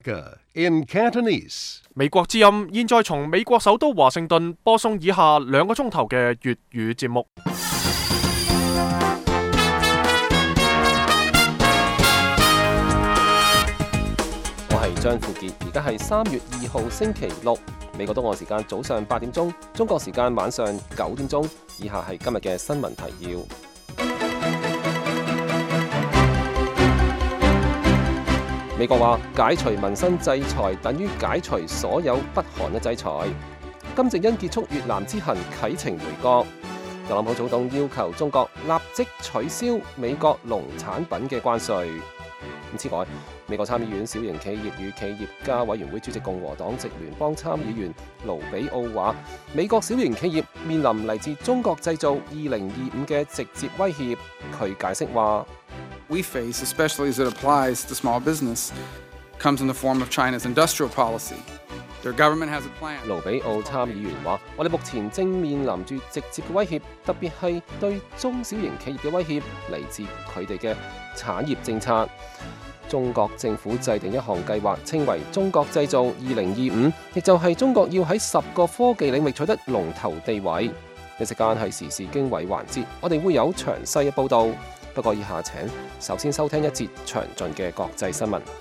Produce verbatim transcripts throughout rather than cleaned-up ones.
In Cantonese， 美國之音現在從美國首都華盛頓播送以下兩個鐘頭嘅粵語節目。 我係張富傑，而家係三月二號星期六，美國東岸時間早上八點鐘，中國時間晚上九點鐘。以下係今日嘅新聞提要。美國話解除民生制裁等於解除所有北韓嘅制裁。金正恩結束越南之行啟程回國。特朗普總統要求中國立即取消美國農產品嘅關稅。此外，美國參議院小型企業與企業家委員會主席共和黨籍聯邦參議員盧比奧話，美國小型企業面臨嚟自中國製造二零二五嘅直接威脅。佢解釋話 We face, especially as it applies to small business, comes in the form of China's industrial policy. Their government has a plan. 盧比奧參議員話：我哋目前正面臨住直接嘅威脅，特別係對中小型企業嘅威脅，嚟自佢哋嘅產業政策。中國政府制定一項計劃，稱為中國製造二零二五，亦就係中國要喺十個科技領域取得龍頭地位。一時間係時事經緯環節，我哋會有詳細嘅報導。不過以下請首先收聽一節詳盡嘅國際新聞。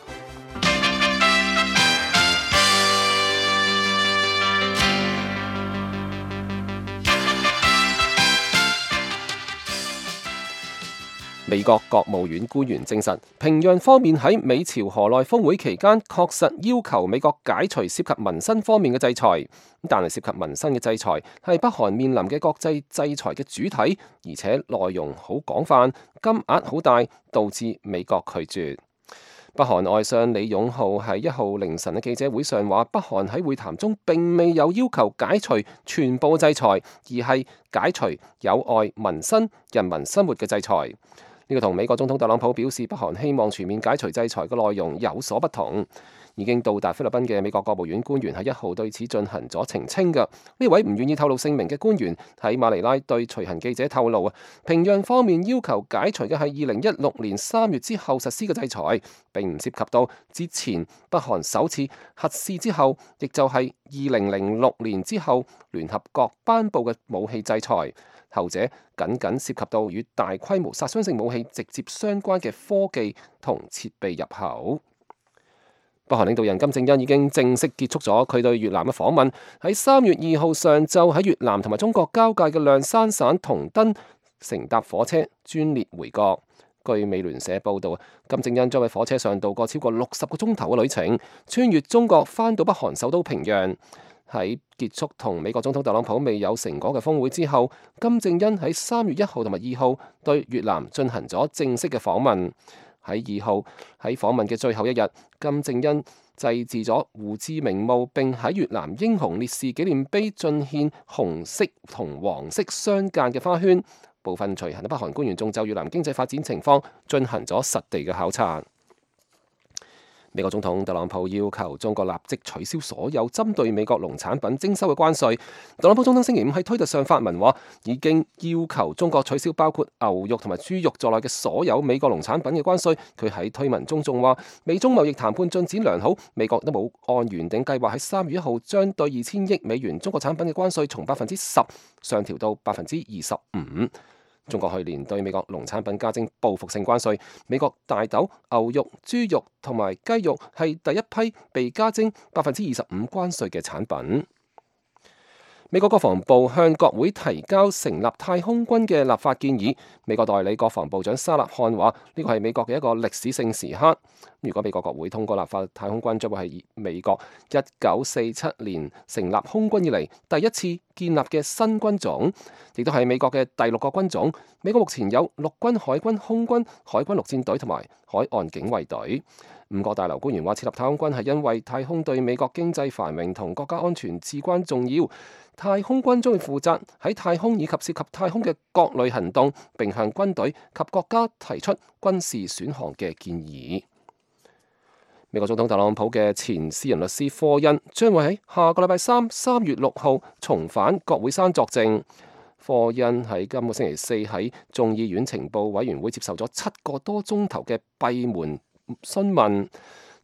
美國國務院官員證實，平壤方面喺美朝河內峰會期間確實要求美國解除涉及民生方面嘅制裁，但係涉及民生嘅制裁係北韓面臨嘅國際制裁嘅主體，而且內容好廣泛，金額好大，導致美國拒絕。北韓外相李勇浩喺一號凌晨嘅記者會上話，北韓喺會談中並未有要求解除全部制裁，而係解除有礙民生、人民生活嘅制裁。呢個同美國總統特朗普表示北韓希望全面解除制裁嘅內容有所不同。已經到達菲律賓嘅美國國務院官員喺一號對此進行咗澄清嘅。呢位唔願意透露姓名嘅官員喺馬尼拉對隨行記者透露啊，平壤方面要求解除嘅係二零一六年三月之後實施嘅制裁，並唔涉及到之前北韓首次核試之後，亦就係二零零六年之後聯合國頒布嘅武器制裁。後者僅僅涉及到與大規模殺傷性武器直接相關嘅科技同設備入口。北韓領導人金正恩已經正式結束咗佢對越南嘅訪問，喺三月二號上晝喺越南同埋中國交界嘅諒山省同登乘搭火車專列回國。據美聯社報道，金正恩將喺火車上度過超過六十個鐘頭嘅旅程，穿越中國返到北韓首都平壤。喺結束同美國總統特朗普未有成果嘅峰會之後，金正恩喺三月一號同埋二號對越南進行咗正式嘅訪問。喺二號喺訪問嘅最後一日，金正恩祭祀咗胡志明墓，並喺越南英雄烈士紀念碑進獻紅色同黃色相間嘅花圈。部分隨行嘅北韓官員仲就越南經濟發展情況進行咗實地嘅考察。美國總統特朗普要求中國立即取消所有針對美國農產品徵收嘅關稅。特朗普總統星期五喺推特上發文話，已經要求中國取消包括牛肉同埋豬肉在內嘅所有美國農產品嘅關稅。佢喺推文中仲話，美中貿易談判進展良好，美國都冇按原定計劃喺三月一號將對二千億美元中國產品嘅關稅從百分之十上調到百分之二十五。中國去年對美國農產品加徵報復性關稅，美國大豆、牛肉、豬肉同埋雞肉係第一批被加徵百分之二十五關稅嘅產品。美國國防部向國會提交成立太空軍嘅立法建議。美國代理國防部長沙勒漢話：呢個係美國嘅一個歷史性時刻。如果美國國會通過立法，太空軍將會係美國一九四七年成立空軍以嚟第一次建立嘅新軍種，亦都係美國嘅第六個軍種。美國目前有陸軍、海軍、空軍、海軍陸戰隊同埋海岸警衛隊。五角大樓官員話，設立太空軍係因為太空對美國經濟繁榮同國家安全至關重要。太空軍將會負責喺太空以及涉及太空嘅各類行動，並向軍隊及國家提出軍事選項嘅建議。美國總統特朗普嘅前私人律師科恩將會喺下個禮拜三三月六號重返國會山作證。科恩喺今個星期四喺眾議院情報委員會接受咗七個多鐘頭嘅閉門詢問。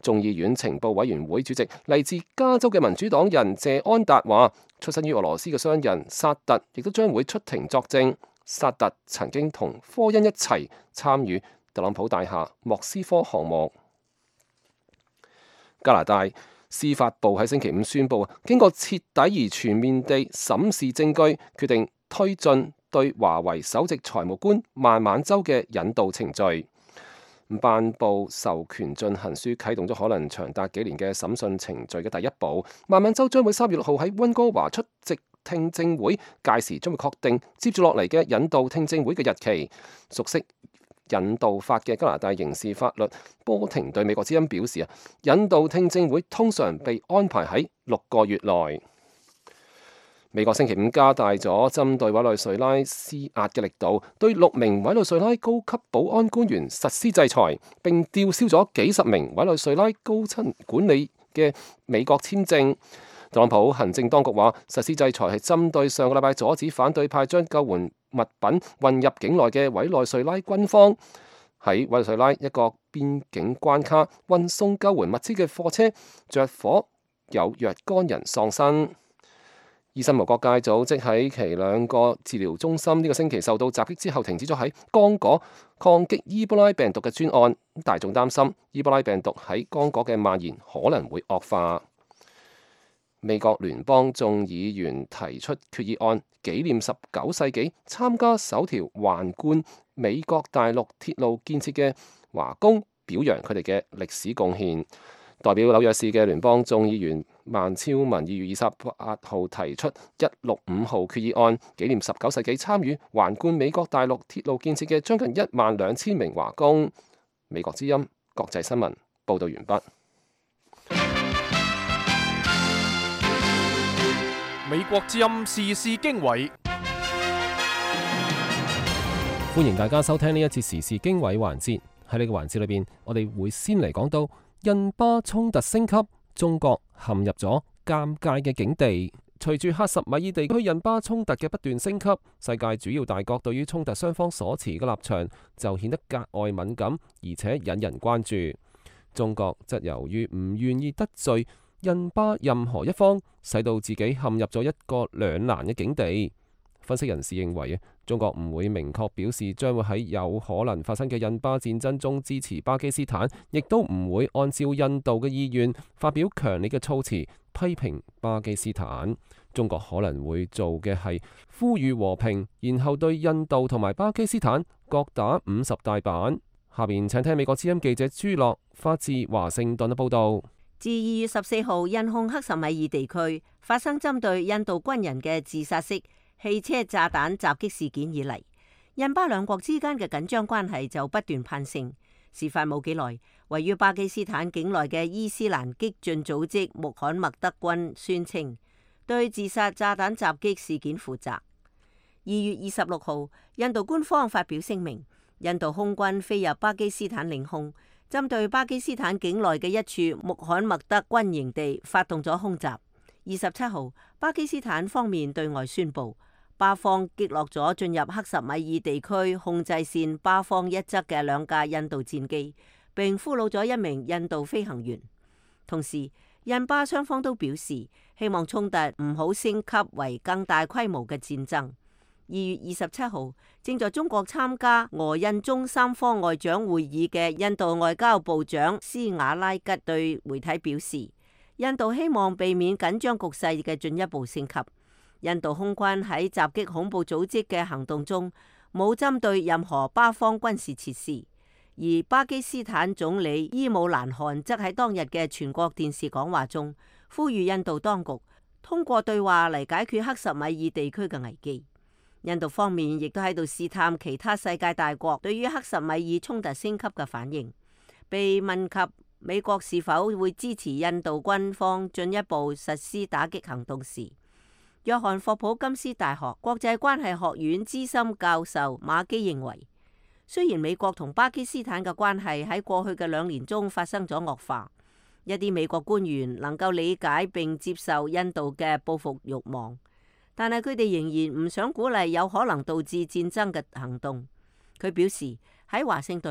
眾議院情報委員會主席嚟自加州嘅民主黨人謝安達話，出身於俄羅斯嘅商人薩特亦都將會出庭作證。薩特曾經同科恩一齊參與特朗普大廈莫斯科項目。加拿大司法部喺星期五宣布，經過徹底而全面地審視證據，決定推進對華為首席財務官孟晚舟嘅引渡程序。頒布授權進行書啟動咗可能長達幾年嘅審訊程序嘅第一步。孟晚舟將會三月六號喺溫哥華出席聽證會，屆時將會確定接住落嚟嘅引渡聽證會嘅日期。熟悉引渡法嘅加拿大刑事法律波廷對美國之音表示啊，引渡聽證會通常被安排喺六個月內。美國星期五加大咗針對委內瑞拉施壓嘅力度，對六名委內瑞拉高級保安官員實施制裁，並吊銷咗幾十名委內瑞拉高層管理嘅美國簽證。特朗普行政當局話，實施制裁係針對上個禮拜阻止反對派將救援物品運入境內嘅委內瑞拉軍方。喺委內瑞拉一個邊境關卡運送救援物資嘅貨車着火，有若干人喪生。醫生無國界組織喺其兩個治療中心呢個星期受到襲擊之後，停止咗喺剛果抗擊伊波拉病毒嘅專案。大眾擔心伊波拉病毒喺剛果嘅蔓延可能會惡化。美國聯邦眾議員提出決議案，紀念十九世紀參加首條橫貫美國大陸鐵路建設嘅華工，表揚佢哋嘅歷史貢獻。代表紐約市嘅聯邦眾議員孟超文二月二十八號提出一六五號決議案，紀念十九世紀參與橫貫美國大陸鐵路建設嘅將近一萬兩千名華工。美國之音國際新聞報道完畢。 美國之音時事經緯， 歡迎大家收聽呢一節時事經緯環節。喺呢個環節裏邊，我哋會先嚟講到印巴衝突升級，中國陷入咗尷尬嘅境地。隨住克什米爾地區印巴衝突嘅不斷升級，世界主要大國對於衝突雙方所持嘅立場就顯得格外敏感，而且引人關注。中國則由於唔願意得罪印巴任何一方，使到自己陷入咗一個兩難嘅境地。分析人士認為，中國唔會明確表示將會喺有可能發生嘅印巴戰爭中支持巴基斯坦，亦都唔會按照印度嘅意願發表強烈嘅措辭批評巴基斯坦。中國可能會做嘅係呼籲和平，然後對印度同埋巴基斯坦各打五十大板。下邊請聽美國之音記者朱樂發自華盛頓嘅報道。 自二月十四號印控克什米爾地區發生針對印度軍人嘅自殺式汽車炸彈襲擊事件以嚟，印巴兩國之間嘅緊張關係就不斷攀升。事發冇幾耐，位於巴基斯坦境內嘅伊斯蘭激進組織穆罕默德軍宣稱對自殺炸彈襲擊事件負責。二月二十六號，印度官方發表聲明，印度空軍飛入巴基斯坦領空，針對巴基斯坦境內嘅一處穆罕默德軍營地發動咗空襲。二十七號，巴基斯坦方面對外宣布，巴方擊落咗進入克什米爾地區控制線巴方一側嘅兩架印度戰機，並俘虜咗一名印度飛行員。同時，印巴雙方都表示希望衝突唔好升級為更大規模嘅戰爭。二月二十七號，正在中國參加俄印中三方外長會議嘅印度外交部長斯瓦拉吉對媒體表示，印度希望避免緊張局勢嘅進一步升級。印度空軍喺襲擊恐怖組織嘅行動中冇針對任何巴方軍事設施，而巴基斯坦總理伊姆蘭汗則喺當日嘅全國電視講話中呼籲印度當局通過對話嚟解決克什米爾地區嘅危機。印度方面亦都喺度試探其他世界大國對於克什米爾衝突升級嘅反應。被問及美國是否會支持印度軍方進一步實施打擊行動時，約翰霍普金斯大學國際關係學院資深教授馬基認為，雖然美國同巴基斯坦嘅關係喺過去嘅兩年中發生咗惡化，一啲美國官員能夠理解並接受印度嘅報復慾望，但係佢哋仍然唔想鼓勵有可能導致戰爭嘅行動。佢表示喺華盛頓，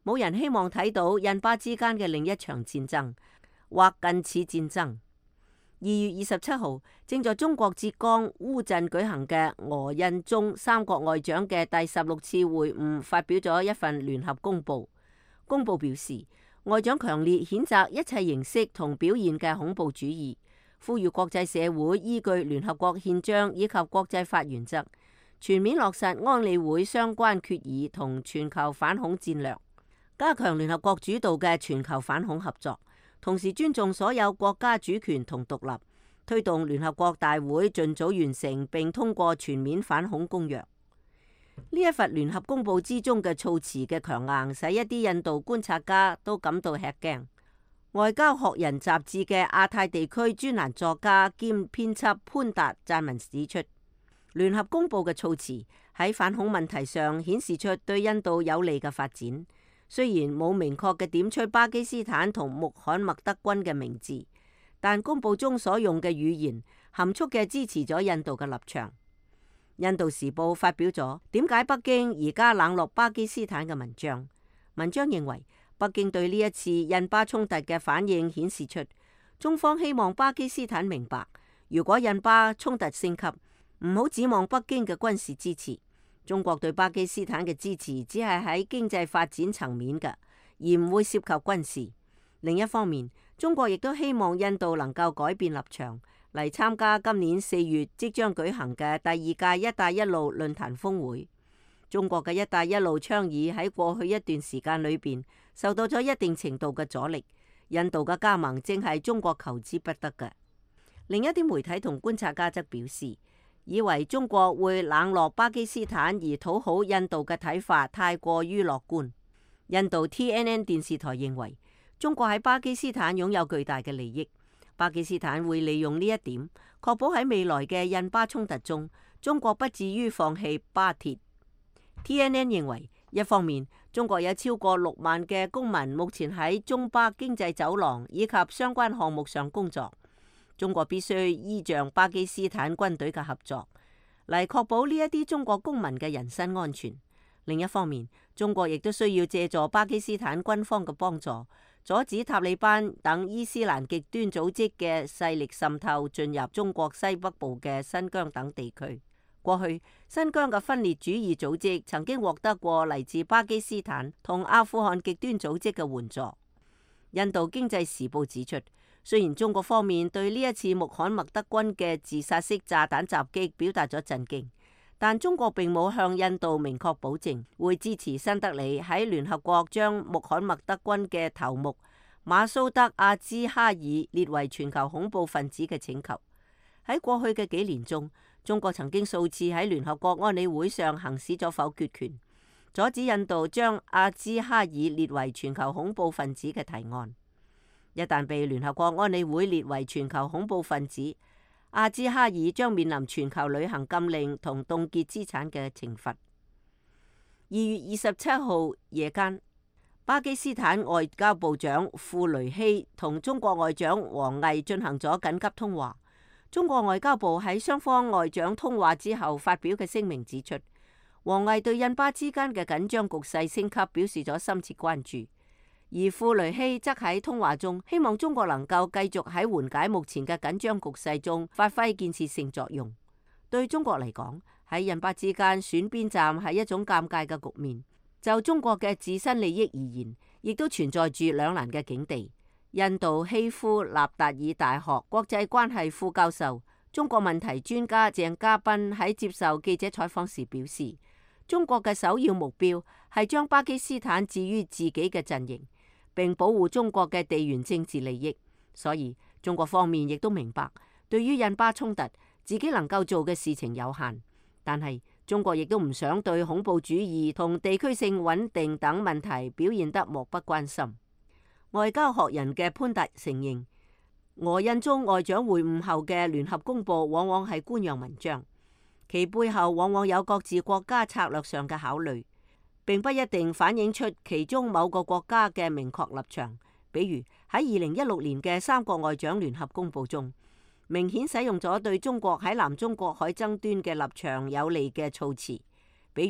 冇人希望睇到印巴之間嘅另一場戰爭或近似戰爭。二月二十七號，正在中國浙江烏鎮舉行嘅俄印中三國外長嘅第十六次會晤，發表咗一份聯合公報。公報表示，外長強烈譴責一切形式同表現嘅恐怖主義，呼籲國際社會依據聯合國憲章以及國際法原則，全面落實安理會相關決議同全球反恐戰略，加強聯合國主導嘅全球反恐合作，同時尊重所有國家主權同獨立，推動聯合國大會盡早完成並通過全面反恐公約。呢一份聯合公報之中嘅措辭嘅強硬，使一啲印度觀察家都感到吃驚。外交學人雜誌嘅亞太地區專欄作家兼編輯潘達撰文指出，聯合公報嘅措辭喺反恐問題上顯示出對印度有利嘅發展。雖然冇明確嘅點出巴基斯坦同穆罕默德軍嘅名字，但公報中所用嘅語言含蓄嘅支持咗印度嘅立場。印度時報發表咗點解北京而家冷落巴基斯坦嘅文章。文章認為，北京對呢一次印巴衝突嘅反應顯示出中方希望巴基斯坦明白，如果印巴衝突升級，唔好指望北京嘅軍事支持。中國對巴基斯坦嘅支持只係喺經濟發展層面嘅，而唔會涉及軍事。另一方面，中國亦都希望印度能夠改變立場，嚟參加今年四月即將舉行嘅第二屆一帶一路論壇峰會。中國嘅一帶一路倡議喺過去一段時間裏邊受到咗一定程度嘅阻力，印度嘅加盟正係中國求之不得嘅。另一啲媒體同觀察家則表示，以為中國會冷落巴基斯坦而討好印度嘅睇法太過於樂觀。印度 T N N 電視台認為，中國喺巴基斯坦擁有巨大嘅利益，巴基斯坦會利用呢一點，確保喺未來嘅印巴衝突中，中國不至於放棄巴鐵。T N N 認為，一方面，中國有超過六萬嘅公民目前喺中巴經濟走廊以及相關項目上工作。中國必須依仗巴基斯坦軍隊嘅合作，嚟確保呢一啲中國公民嘅人身安全。另一方面，中國亦都需要借助巴基斯坦軍方嘅幫助，阻止塔利班等伊斯蘭極端組織嘅勢力滲透進入中國西北部嘅新疆等地區。過去，新疆嘅分裂主義組織曾經獲得過嚟自巴基斯坦同阿富汗極端組織嘅援助。印度經濟時報指出，雖然中國方面對呢一次穆罕默德軍嘅自殺式炸彈襲擊表達咗震驚，但中國並冇向印度明確保證會支持新德里喺聯合國將穆罕默德軍嘅頭目馬蘇德阿茲哈爾列為全球恐怖分子嘅請求。喺過去嘅幾年中，中國曾經數次喺聯合國安理會上行使咗否決權，阻止印度將阿茲哈爾列為全球恐怖分子嘅提案。一旦被聯合國安理會列為全球恐怖分子，阿茲哈爾將面臨全球旅行禁令同凍結資產嘅懲罰。二月二十七號夜間，巴基斯坦外交部長庫雷希同中國外長王毅進行咗緊急通話。中國外交部喺雙方外長通話之後發表嘅聲明指出，王毅對印巴之間嘅緊張局勢升級表示咗深切關注。而庫雷希則喺通話中希望中國能夠繼續喺緩解目前嘅緊張局勢中發揮建設性作用。對中國嚟講，喺印巴之間選邊站係一種尷尬嘅局面。就中國嘅自身利益而言，亦都存在住兩難嘅境地。印度希夫納達爾大學國際關係副教授、中國問題專家鄭家斌喺接受記者採訪時表示，中國嘅首要目標係將巴基斯坦置於自己嘅陣營，並保護中國嘅地緣政治利益。所以中國方面亦都明白，對於印巴衝突，自己能夠做嘅事情有限。但係中國亦都唔想對恐怖主義同地區性穩定等問題表現得漠不關心。外交學人嘅潘達承認，俄印中外長會晤後嘅聯合公報往往係官樣文章，其背後往往有各自國家策略上嘅考慮，並不一定反映出其中某個國家嘅明確立場。比如喺二零一六年嘅三國外長聯合公報中，明顯使用咗對中國喺南中國海爭端嘅立場有利嘅措辭，比如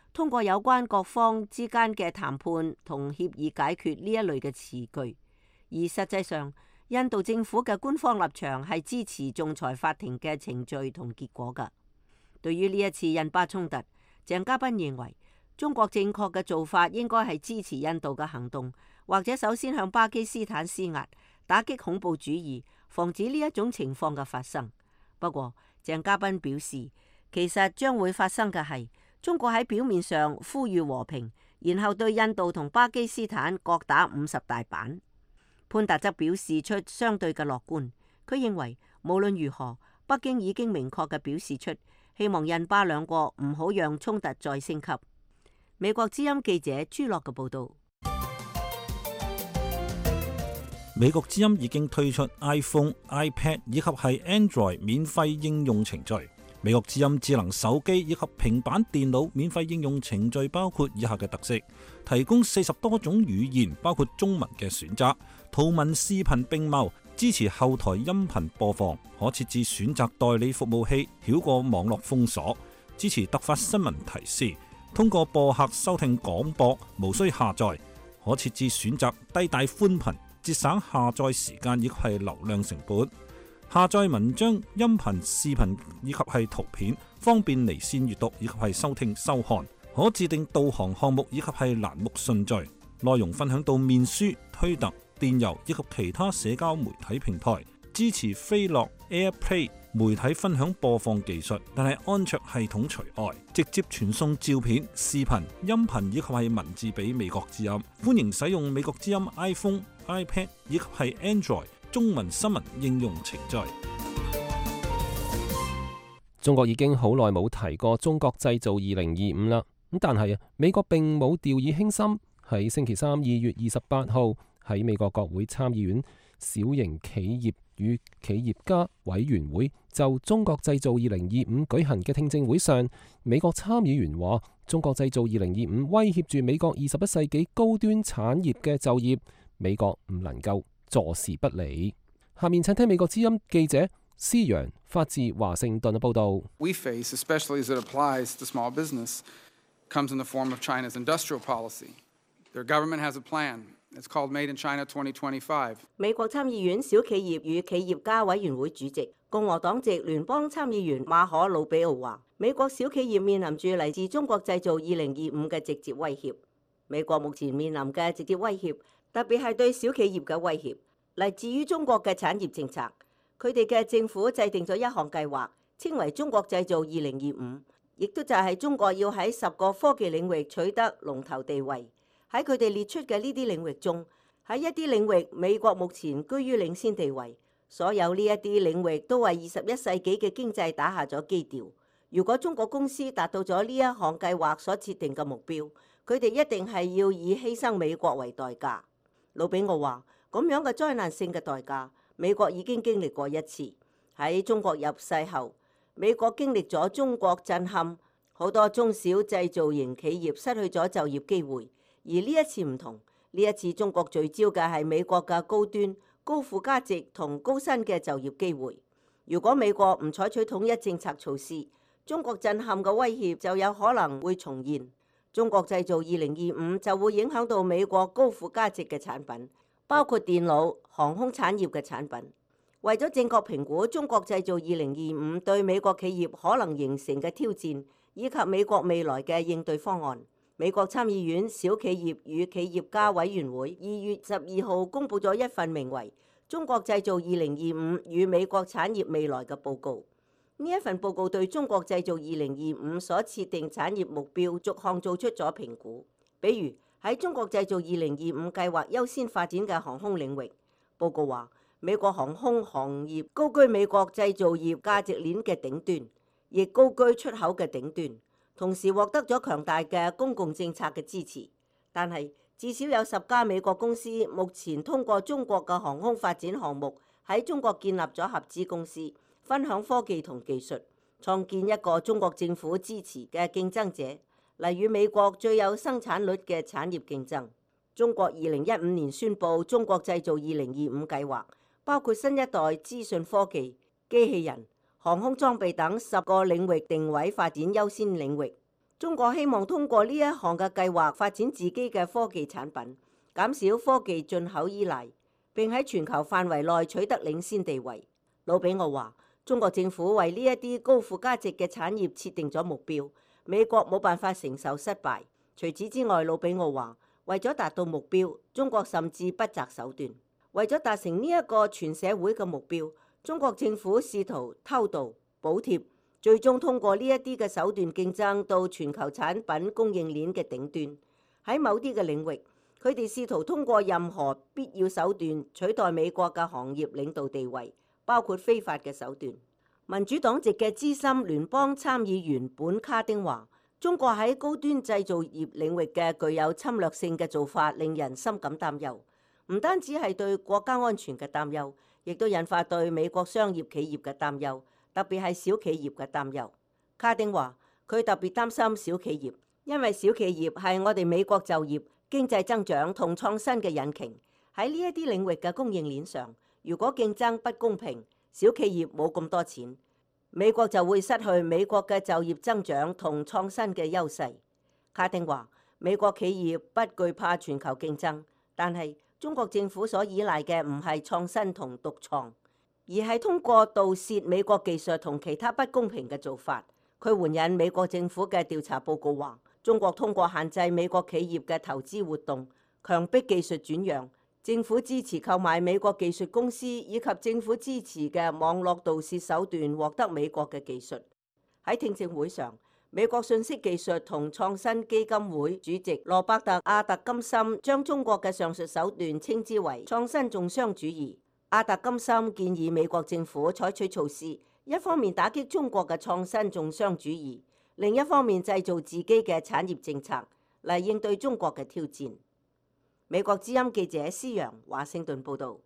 通過有關各方之間嘅談判同協議解決呢一類嘅詞句。而實際上，印度政府嘅官方立場係支持仲裁法庭嘅程序同結果㗎。對於呢一次印巴衝突，鄭家彬認為中國正確嘅做法應該係支持印度嘅行動，或者首先向巴基斯坦施壓，打擊恐怖主義，防止呢一種情況嘅發生。不過，鄭家彬表示，其實將會發生嘅係中國喺表面上呼籲和平，然後對印度同巴基斯坦各打五十大板。潘達則表示出相對嘅樂觀，佢認為無論如何，北京已經明確嘅表示出希望印巴兩國唔好讓衝突再升級。美國之音記者朱樂嘅報道。 美國之音已經推出 iPhone、iPad 以及係 Android 免費應用程序。美國之音智能手機以及平板電腦免費應用程序包括以下嘅特色：提供四十多種語言，包括中文嘅選擇，圖文視頻並茂，支持後台音頻播放，可設置選擇代理服務器，繞過網絡封鎖，支持突發新聞提示，通過播客收聽廣播，無需下載，可設置選擇低帶寬頻，節省下載時間以及係流量成本。下載文章、音頻、視頻以及係圖片，方便離線閱讀以及係收聽收看。可自定導航項目以及係欄目順序。內容分享到面書、推特、電郵以及其他社交媒體平台。支持飛樂 AirPlay 媒體分享播放技術，但係安卓系統除外。直接傳送照片、視頻、音頻以及係文字俾美國之音。歡迎使用美國之音 iPhone、iPad 以及係 Android中文新聞應用程序。 中國已經好耐冇提過中國製造二零二五啦，咁但係啊，美國並冇掉以輕心。喺星期三二月二十八號喺美國國會參議院小型企業與企業家委員會就中國製造二零二五舉行嘅聽證會上，美國參議員話中國製造二零二五威脅住美國二十一世紀高端產業嘅就業，美國唔能夠坐視不理。下面請聽美國之音記者施陽發自華盛頓嘅報道。 We face, especially as it applies to small business, comes in the form of China's industrial policy. Their government has a plan. It's called Made in China twenty twenty-five. 美國參議院小企業與企業家委員會主席、共和黨籍聯邦參議員馬可魯比奧話，美國小企業面臨住嚟自中國製造二零二五嘅直接威脅。美國目前面臨嘅直接威脅，特別係對小企業嘅威脅，嚟自於中國嘅產業政策。佢哋嘅政府制定咗一項計劃，稱為中國製造二零二五，亦都就係中國要喺十個科技領域取得龍頭地位。喺佢哋列出嘅呢啲領域中，喺一啲領域美國目前居於領先地位。所有呢一啲領域都為二十一世紀嘅經濟打下咗基調。如果中國公司達到咗呢一項計劃所設定嘅目標，佢哋一定係要以犧牲美國為代價。魯比奧話：咁樣嘅災難性嘅代價，美國已經經歷過一次。喺中國入世後，美國經歷咗中國震撼，好多中小製造型企業失去咗就業機會。而呢一次唔同，呢一次中國聚焦嘅係美國嘅高端、高附加值同高薪嘅就業機會。如果美國唔採取統一政策措施，中國震撼嘅威脅就有可能會重現。中國製造二零二五就會影響到美國高附加值嘅產品，包括電腦、航空產業嘅產品。為咗正確評估中國製造二零二五對美國企業可能形成嘅挑戰，以及美國未來嘅應對方案，美國參議院小企業與企業家委員會二月十二號公佈咗一份名為《中國製造二零二五與美國產業未來》嘅報告。呢一份報告對中國製造二零二五所設定產業目標逐項做出咗評估。比如喺中國製造二零二五計劃優先發展嘅航空領域，報告話美國航空行業高居美國製造業價值鏈嘅頂端，亦高居出口嘅頂端。同時獲得咗強大嘅公共政策嘅支持，但係至少有十家美國公司目前通過中國嘅航空發展項目喺中國建立咗合資公司，分享科技同技術，創建一個中國政府支持嘅競爭者，嚟與美國最有生產率嘅產業競爭。中國二零一五年宣布中國製造二零二五計劃，包括新一代資訊科技、機器人、航空裝備等十個領域定位發展優先領域。 中國希望通過呢一項嘅計劃發展自己嘅科技產品，減少科技進口依賴，並喺全球範圍內取得領先地位。魯比奧話：中國政府為呢一啲高附加值嘅產業設定咗目標，美國冇辦法承受失敗。除此之外，魯比奧話，為咗達到目標，中國甚至不擇手段。為咗達成呢一個全社會嘅目標，中國政府試圖偷渡、補貼，最終通過呢一啲嘅手段競爭到全球產品供應鏈嘅頂端。喺某啲嘅領域，佢哋試圖通過任何必要手段取代美國嘅行業領導地位，包括非法嘅手段。民主黨籍嘅資深聯邦參議員本卡丁話：中國喺高端製造業領域嘅具有侵略性嘅做法，令人深感擔憂。唔單止係對國家安全嘅擔憂，亦都引發對美國商業企業嘅擔憂，特別係小企業嘅擔憂。卡丁話：佢特別擔心小企業，因為小企業係我哋美國就業、經濟增長同創新嘅引擎。喺呢一啲領域嘅供應鏈上，如果競爭不公平，小企業冇咁多錢，美國就會失去美國嘅就業增長同創新嘅優勢。卡丁話：美國企業不懼怕全球競爭，但係中國政府所依賴嘅唔係創新同獨創，而係通過盜竊美國技術同其他不公平嘅做法。佢援引美國政府嘅調查報告話，中國通過限制美國企業嘅投資活動、強迫技術轉讓、政府支持購買美國技術公司以及政府支持嘅網絡盜竊手段獲得美國嘅技術。喺聽證會上，美國信息技術同創新基金會主席羅伯特·阿特金森將中國嘅上述手段稱之為創新重商主義。阿特金森建議美國政府採取措施，一方面打擊中國嘅創新重商主義，另一方面製造自己嘅產業政策嚟應對中國嘅挑戰。美國之音記者施揚華盛頓報導。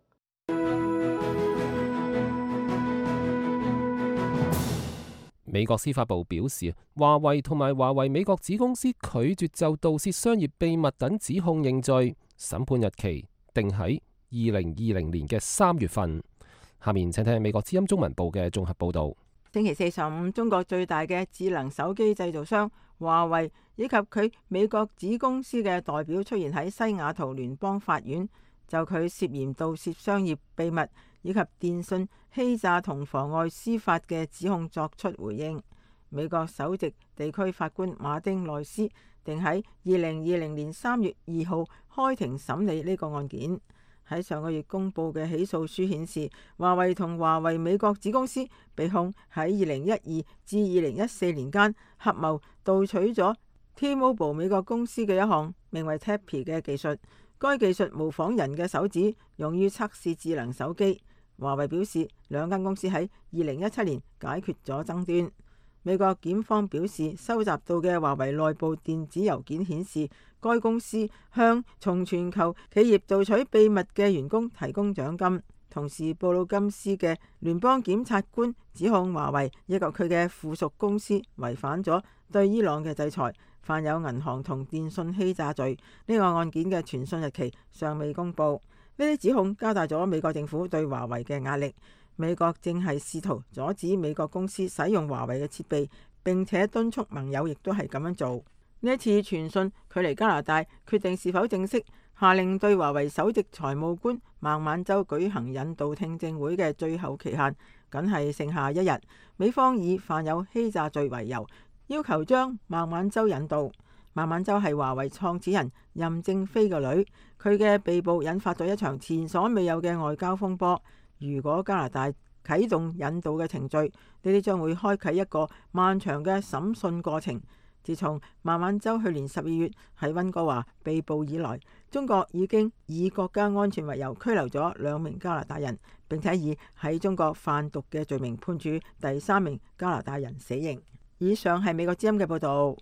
美國司法部表示，華為同埋華為美國子公司拒絕就盜竊商業秘密等指控認罪，審判日期定喺二零二零年嘅三月份。下面請聽美國之音中文部嘅綜合報導。 星期四上午，中國最大嘅智能手機製造商華為以及佢美國子公司嘅代表出現喺西雅圖聯邦法院，就佢涉嫌盜竊商業秘密以及電信欺詐同妨礙司法嘅指控作出回應。美國首席地區法官馬丁內斯定喺二零二零年三月二號開庭審理呢個案件。喺上個月公佈嘅起訴書顯示，華為同華為美國子公司被控喺二零一二至二零一四年間合謀盜取咗 T-Mobile 美國公司嘅一項名為 Tappy 嘅技術。該技術模仿人嘅手指，用於測試智能手機。華為表示，兩間公司喺二零一七年解決咗爭端。美國檢方表示，收集到嘅華為內部電子郵件顯示，該公司向從全球企業盜取秘密嘅員工提供獎金。同時，布魯金斯嘅聯邦檢察官指控華為以及佢嘅附屬公司違反咗對伊朗嘅制裁，犯有銀行同電信欺詐罪。呢個案件嘅傳訊日期尚未公佈。呢啲指控加大咗美國政府對華為嘅壓力。美國正係試圖阻止美國公司使用華為嘅設備，並且敦促盟友亦都係咁樣做。呢一次傳訊距離加拿大決定是否正式下令對華為首席財務官孟晚舟舉行引渡聽證會嘅最後期限，僅係剩下一日。美方以犯有欺詐罪為由，要求將孟晚舟引渡。孟晚舟係華為創始人任正非嘅女，佢嘅被捕引發咗一場前所未有嘅外交風波。如果加拿大啟動引渡嘅程序，呢啲將會開啟一個漫長嘅審訊過程。自從孟晚舟去年十二月喺溫哥華被捕以來，中國已經以國家安全為由拘留咗兩名加拿大人，並且以喺中國販毒嘅罪名判處第三名加拿大人死刑。以上係美國之音嘅報導。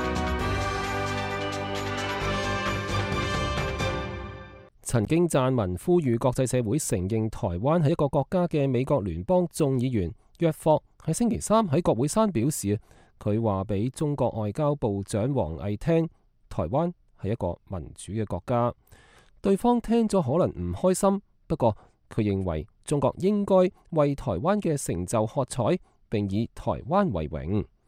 曾經撰文呼籲國際社會承認台灣係一個國家嘅美國聯邦眾議員約霍喺星期三喺國會山表示，佢話俾中國外交部長王毅聽，台灣係一個民主嘅國家。對方聽咗可能唔開心，不過佢認為中國應該為台灣嘅成就喝彩，並以台灣為榮。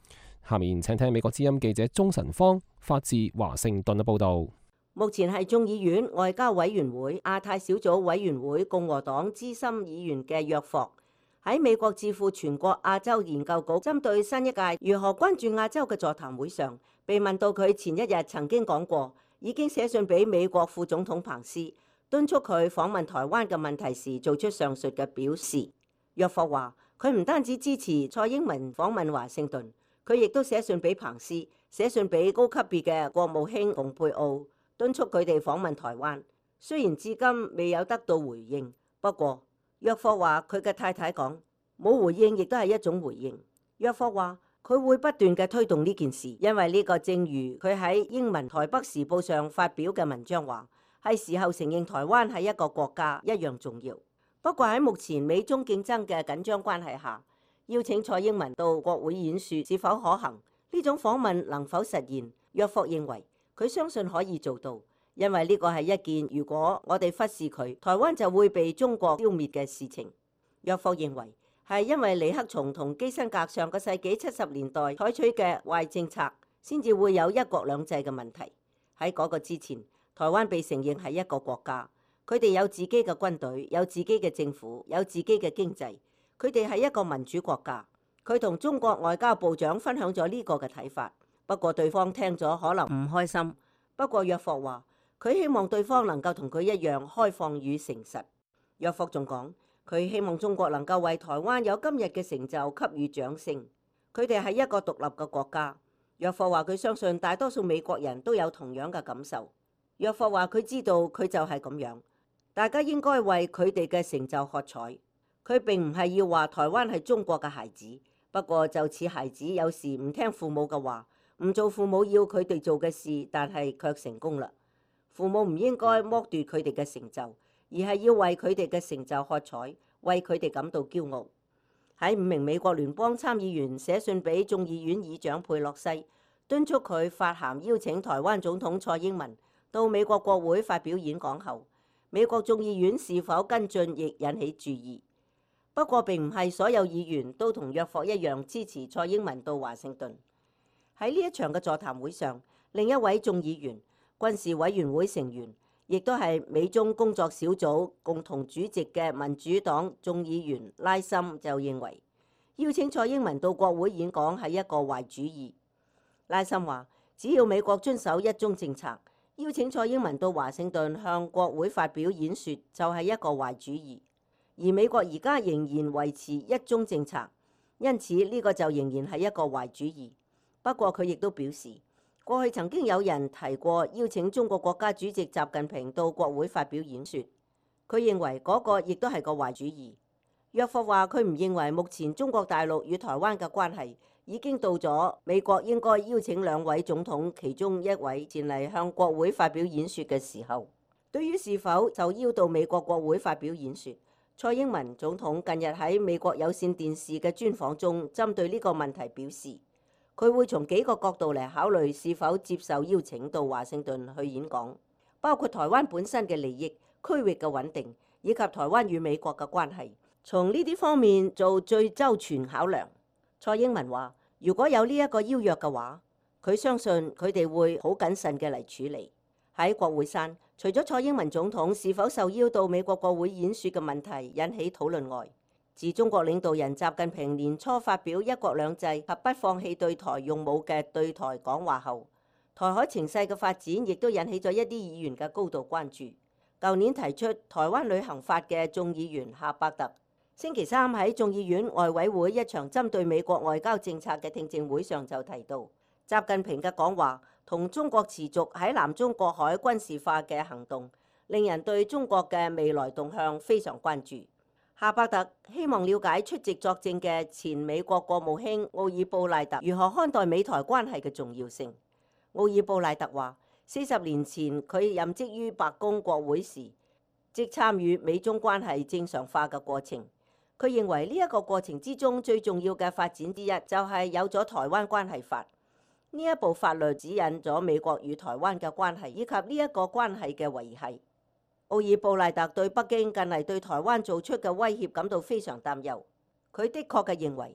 下面請聽美國之音記者鍾晨芳發自華盛頓嘅報道。 目前係眾議院外交委員會亞太小組委員會共和黨資深議員嘅約霍喺美國智庫全國亞洲研究局針對新一屆如何關注亞洲嘅座談會上，被問到佢前一日曾經講過已經寫信俾美國副總統彭斯，敦促佢訪問台灣嘅問題時，做出上述嘅表示。約霍話佢唔單止支持蔡英文訪問華盛頓，佢亦都寫信俾彭斯，寫信俾高級別嘅國務卿蓬佩奧，敦促佢哋訪問台灣。雖然至今未有得到回應，不過約霍話佢嘅太太講冇回應亦都係一種回應。約霍話佢會不斷嘅推動呢件事，因為呢個正如佢喺英文台北時報上發表嘅文章話，係時候承認台灣係一個國家一樣重要。不過喺目前美中競爭嘅緊張關係下，邀請蔡英文到國會演說是否可行？呢種訪問能否實現？約霍認為佢相信可以做到，因為呢個係一件如果我哋忽視佢，台灣就會被中國消滅嘅事情。約霍認為係因為尼克松同基辛格上個世紀七十年代採取嘅壞政策，先至會有一國兩制嘅問題。喺嗰個之前，台灣被承認係一個國家，佢哋有自己嘅軍隊，有自己嘅政府，有自己嘅經濟，佢哋係一個民主國家。佢同中國外交部長分享咗呢個嘅睇法，不過對方聽咗可能唔開心。不過約霍話佢希望對方能夠同佢一樣開放與誠實。約霍仲講佢希望中國能夠為台灣有今日嘅成就給予掌聲。佢哋係一個獨立嘅國家。約霍話佢相信大多數美國人都有同樣嘅感受。約霍話佢知道佢就係咁樣，大家應該為佢哋嘅成就喝彩。佢並唔係要話台灣係中國嘅孩子，不過就似孩子有時唔聽父母嘅話，唔做父母要佢哋做嘅事，但係卻成功啦。父母唔應該剝奪佢哋嘅成就，而係要為佢哋嘅成就喝彩，為佢哋感到驕傲。喺五名美國聯邦參議員寫信俾眾議院議長佩洛西，敦促佢發函邀請台灣總統蔡英文到美國國會發表演講後，美國眾議院是否跟進亦引起注意。不過並唔係所有議員都同約霍一樣支持蔡英文到華盛頓。喺呢一場嘅座談會上，另一位眾議員、軍事委員會成員，亦都係美中工作小組共同主席嘅民主黨眾議員拉森就認為，邀請蔡英文到國會演講係一個壞主意。拉森話，只要美國遵守一中政策，邀請蔡英文到華盛頓向國會發表演說就係一個壞主意。而美國而家仍然維持一中政策，因此呢個就仍然係一個壞主意。不過佢亦都表示，過去曾經有人提過邀請中國國家主席習近平到國會發表演說，佢認為嗰個亦都係個壞主意。約霍話佢唔認為目前中國大陸與台灣嘅關係已經到咗美國應該邀請兩位總統其中一位前嚟向國會發表演說嘅時候。對於是否就邀到美國國會發表演說，蔡英文總統近日喺美國有線電視嘅專訪中，針對呢個問題表示，佢會從幾個角度嚟考慮是否接受邀請到華盛頓去演講，包括台灣本身嘅利益、區域嘅穩定，以及台灣與美國嘅關係，從呢啲方面做最周全考量。蔡英文話，如果有呢一個邀約嘅話，佢相信佢哋會好謹慎嘅嚟處理。喺國會山，除咗蔡英文總統是否受邀到美國國會演說嘅問題引起討論外，自中國領導人習近平年初發表一國兩制及不放棄對台用武嘅對台講話後，台海情勢嘅發展亦都引起咗一啲議員嘅高度關注。舊年提出台灣旅行法嘅眾議員夏伯特，星期三喺眾議院外委會一場針對美國外交政策嘅聽證會上就提到，習近平嘅講話同中國持續喺南中國海軍事化嘅行動，令人對中國嘅未來動向非常關注。夏伯特希望了解出席作證嘅前美國國務卿奧爾布賴特如何看待美台關係嘅重要性。奧爾布賴特話，四十年前佢任職於白宮國會時，即參與美中關係正常化嘅過程。佢認為呢一個過程之中最重要嘅發展之一就係有咗台灣關係法。呢一部法律指引咗美國與台灣嘅關係，以及呢一個關係嘅維繫。奧爾布賴特對北京近嚟對台灣做出嘅威脅感到非常擔憂。佢的確嘅認為，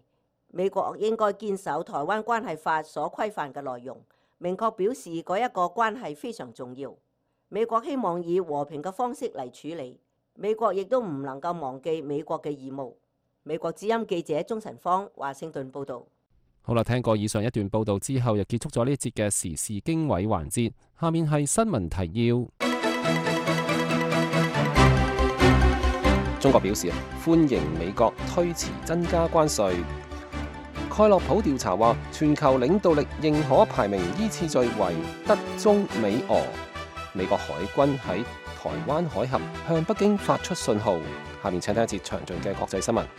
美國應該堅守台灣關係法所規範嘅內容，明確表示嗰一個關係非常重要。美國希望以和平嘅方式嚟處理，美國亦都唔能夠忘記美國嘅義務。美國之音記者鍾晨芳華盛頓報導。 好啦，聽過以上一段報導之後，又結束咗呢一節嘅時事經緯環節。下面係新聞提要。中國表示歡迎美國推遲增加關稅。蓋洛普調查話，全球領導力認可排名依次序為德、中、美、俄。美國海軍喺台灣海峽向北京發出信號。下面請聽一節詳盡嘅國際新聞。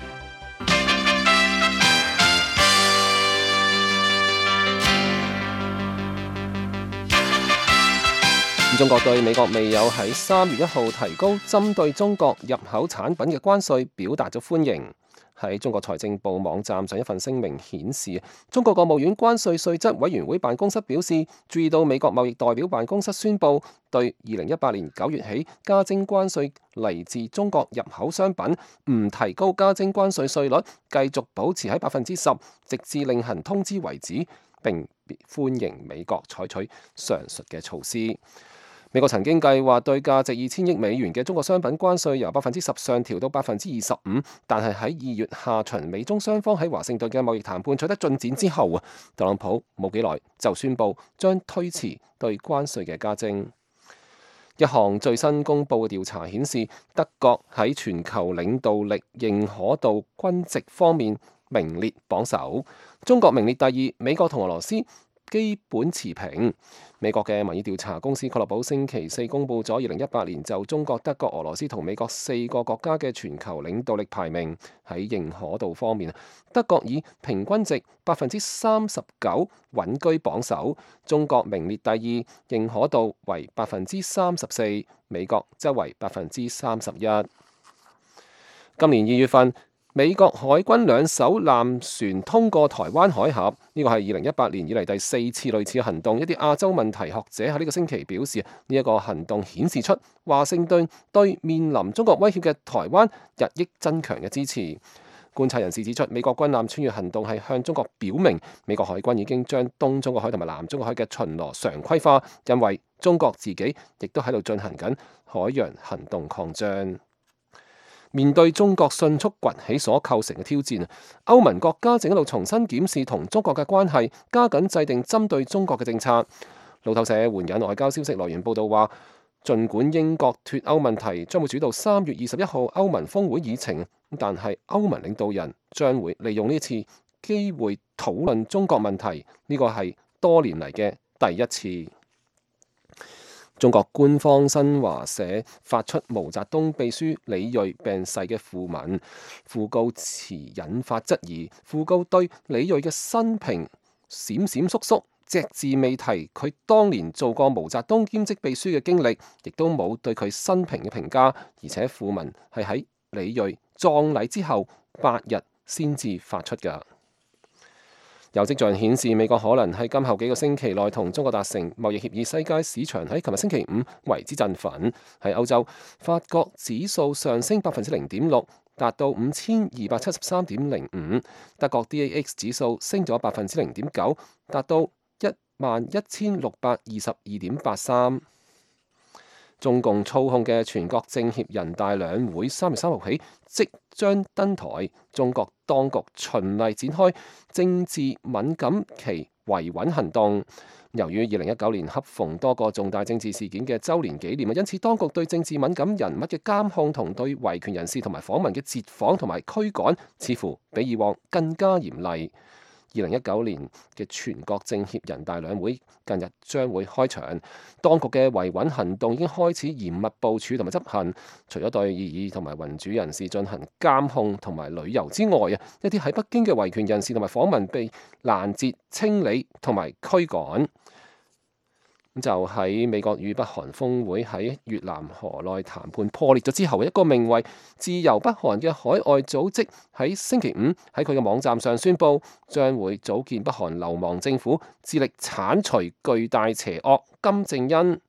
中國對美國未有喺三月一號提高針對中國入口產品嘅關稅表達咗歡迎。喺中國財政部網站上一份聲明顯示，中國國務院關稅稅則委員會辦公室表示，注意到美國貿易代表辦公室宣布對二零一八年九月起加徵關稅嚟自中國入口商品唔提高加徵關稅稅率，繼續保持喺百分之十，直至另行通知為止，並歡迎美國採取上述嘅措施。美國曾經計劃對價值二千億美元嘅中國商品關稅由百分之十上調到百分之二十五，但係喺二月下旬美中雙方喺華盛頓嘅貿易談判取得進展之後啊，特朗普冇幾耐就宣布將推遲對關稅嘅加徵。一項最新公佈嘅調查顯示，德國喺全球領導力認可度均值方面名列榜首，中國名列第二，美國同俄羅斯基本持平。美國嘅民意調查公司蓋洛普星期四公佈咗二零一八年就中國、德國、俄羅斯同美國四個國家嘅全球領導力排名。喺認可度方面，德國以平均值百分之三十九穩居榜首，中國名列第二，認可度為百分之三十四，美國則為百分之三十一。今年二月份，美國海軍兩艘艦船通過台灣海峽，呢個係二零一八年以嚟第四次類似嘅行動。一啲亞洲問題學者喺呢個星期表示，呢一個行動顯示出華盛頓對面臨中國威脅嘅台灣日益增強嘅支持。觀察人士指出，美國軍艦穿越行動係向中國表明，美國海軍已經將東中國海同埋南中國海嘅巡邏常規化，因為中國自己亦都喺度進行緊海洋行動擴張。面對中國迅速崛起所構成嘅挑戰，歐盟國家正喺度重新檢視同中國嘅關係，加緊制定針對中國嘅政策。路透社援引外交消息來源報道話，儘管英國脫歐問題將會主導三月二十一號歐盟峰會議程，但係歐盟領導人將會利用呢次機會討論中國問題，呢個係多年嚟嘅第一次。中國官方新華社發出毛澤東秘書李銳病逝嘅訃文，訃告詞引發質疑。訃告對李銳嘅生平閃閃縮縮，隻字未提佢當年做過毛澤東兼職秘書嘅經歷，亦都冇對佢生平嘅評價。而且訃文係喺李銳葬禮之後八日先至發出㗎。有跡象顯示，美國可能喺今後幾個星期內同中國達成貿易協議。世界市場喺琴日星期五為之振奮。喺歐洲，法國指數上升百分之零點六，達到五千二百七十三點零五。德國 D A X 指數升咗百分之零點九，達到一萬一千六百二十二點八三。中共操控嘅全國政協人大兩會三月三號起即將登台，中國當局循例展開政治敏感期維穩行動。由於二零一九年恰逢多個重大政治事件嘅週年紀念，因此當局對政治敏感人物嘅監控同對維權人士同埋訪民嘅截訪同埋驅趕，似乎比以往更加嚴厲。二零一九年嘅全國政協人大兩會近日將會開場，當局嘅維穩行動已經開始嚴密部署同埋執行。除咗對異議同埋民主人士進行監控同埋旅遊之外啊，一啲喺北京嘅維權人士同埋訪民被攔截、清理同埋驅趕。就喺美國與北韓峰會喺越南河內談判破裂咗之後，一個名為自由北韓嘅海外組織喺星期五喺佢嘅網站上宣布，將會組建北韓流亡政府，致力剷除巨大邪惡金正恩。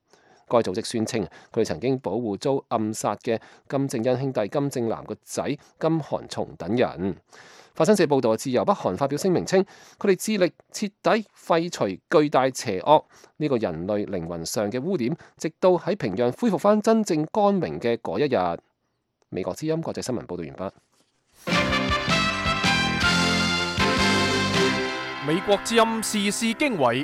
該組織宣稱，佢哋曾經保護遭暗殺嘅金正恩兄弟金正男個仔金韓松等人。法新社報道，自由北韓發表聲明稱，佢哋致力徹底廢除巨大邪惡呢個人類靈魂上嘅污點，直到喺平壤恢復返真正光明嘅嗰一日。美國之音國際新聞報道完畢。 美國之音時事經緯，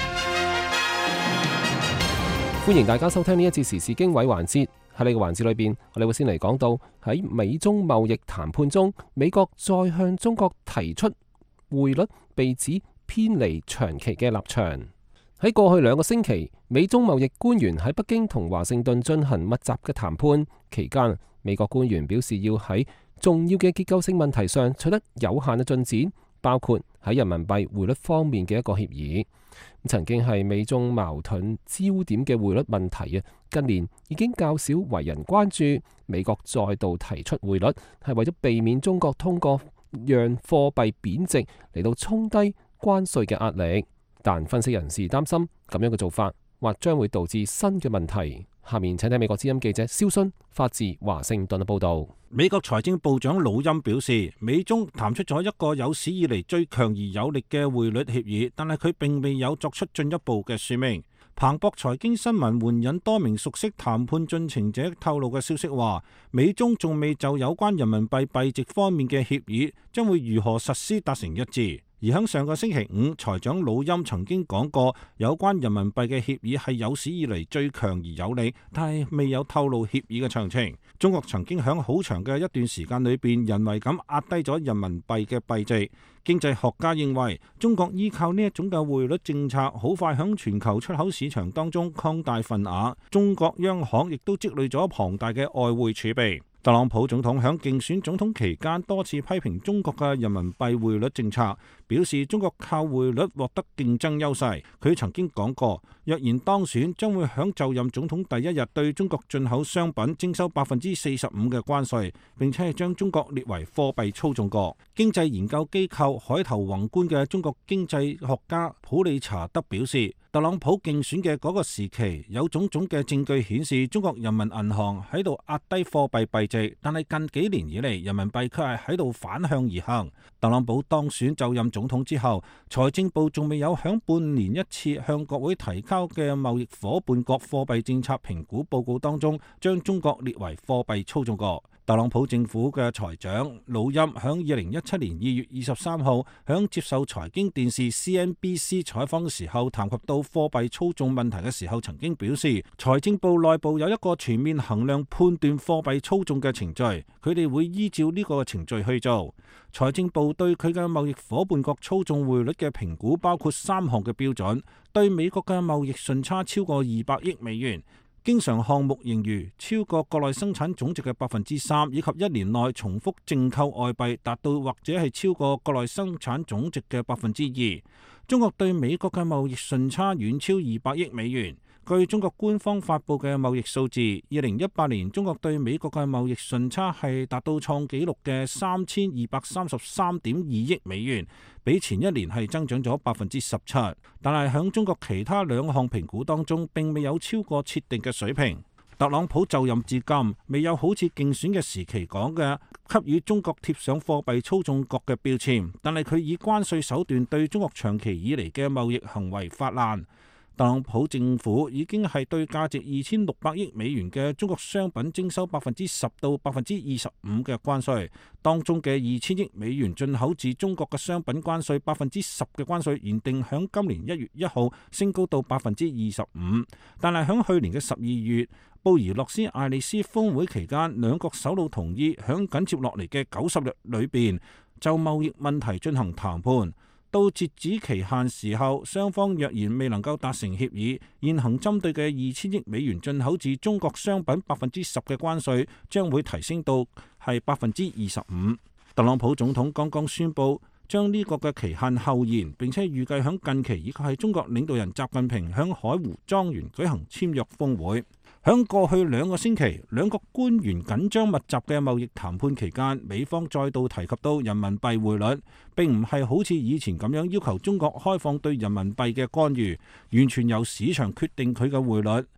歡迎大家收聽呢一節時事經緯環節。喺呢個環節裏邊，我哋會先嚟講到喺美中貿易談判中，美國再向中國提出匯率被指偏離長期嘅立場。喺過去兩個星期，美中貿易官員喺北京同華盛頓進行密集嘅談判期間，美國官員表示要喺重要嘅結構性問題上取得有限嘅進展，包括喺人民幣匯率方面嘅一個協議。曾經係美中矛盾焦點嘅匯率問題啊，近年已經較少為人關注。美國再度提出匯率，係為咗避免中國通過讓貨幣貶值嚟到沖低關稅嘅壓力。但分析人士擔心咁樣嘅做法，或將會導致新嘅問題。下面請睇美國之音記者蕭勳發自華盛頓嘅報導。 美國財政部長魯欽表示，美中談出咗一個有史以嚟最強而有力嘅匯率協議，但係佢並未有作出進一步嘅説明。彭博財經新聞援引多名熟悉談判進程者透露嘅消息話，美中仲未就有關人民幣幣值方面嘅協議將會如何實施達成一致。而喺上個星期五，財長魯欽曾經講過，有關人民幣嘅協議係有史以嚟最強而有力，但係未有透露協議嘅詳情。中國曾經喺好長嘅一段時間裏邊，人為咁壓低咗人民幣嘅幣值。經濟學家認為，中國依靠呢一種嘅匯率政策，好快喺全球出口市場當中擴大份額。中國央行亦都積累咗龐大嘅外匯儲備。特朗普總統喺競選總統期間多次批評中國嘅人民幣匯率政策，表示中國靠匯率獲得競爭優勢。佢曾經講過，若然當選，將會喺就任總統第一日對中國進口商品徵收百分之四十五嘅關稅，並且係將中國列為貨幣操縱國。經濟研究機構海頭宏觀嘅中國經濟學家普利查德表示，特朗普競選嘅嗰個時期，有種種嘅證據顯示中國人民銀行喺度壓低貨幣幣值，但係近幾年以嚟，人民幣卻係喺度反向而行。特朗普當選就任總統之後，財政部仲未有響半年一次向國會提交嘅貿易夥伴國貨幣政策評估報告當中，將中國列為貨幣操縱國。特朗普政府嘅財長魯欽響二零一七年二月二十三號響接受財經電視 C N B C 採訪嘅時候，談及到貨幣操縱問題嘅時候，曾經表示財政部內部有一個全面衡量判斷貨幣操縱嘅程序，佢哋會依照呢個程序去做。財政部對佢嘅貿易夥伴國操縱匯率嘅評估包括三項嘅標準：對美國嘅貿易順差超過二百億美元，經常項目盈餘超過國內生產總值嘅百分之三，以及一年內重複淨購外幣達到或者係超過國內生產總值嘅百分之二。中國對美國嘅貿易順差遠超二百億美元。據中國官方發布嘅貿易數字，二零一八年中國對美國嘅貿易順差係達到創紀錄嘅三千二百三十三點二億美元，比前一年係增長咗百分之十七。但係響中國其他兩項評估當中，並未有超過設定嘅水平。特朗普就任至今，未有好似競選嘅時期講嘅給予中國貼上貨幣操縱國嘅標籤，但係佢以關稅手段對中國長期以嚟嘅貿易行為發難。特朗普政府已經係對價值二千六百億美元嘅中國商品徵收百分之十到百分之二十五嘅關稅，當中嘅二千億美元進口自中國嘅商品關稅百分之十嘅關稅，原定響今年一月一號升高到百分之二十五，但係響去年嘅十二月布宜諾斯艾利斯峰會期間，兩國首腦同意響緊接落嚟嘅九十日裏邊就貿易問題進行談判。到截止期限時候，雙方若然未能夠達成協議，現行針對嘅二千億美元進口自中國商品百分之十嘅關稅將會提升到係百分之二十五。特朗普總統剛剛宣布將呢個嘅期限後延，並且預計響近期以及係中國領導人習近平響海湖莊園舉行簽約峰會。響過去兩個星期，兩國官員緊張密集嘅貿易談判期間，美方再度提及到人民幣匯率，並唔係好似以前咁樣要求中國開放對人民幣嘅干預，完全由市場決定佢嘅匯率。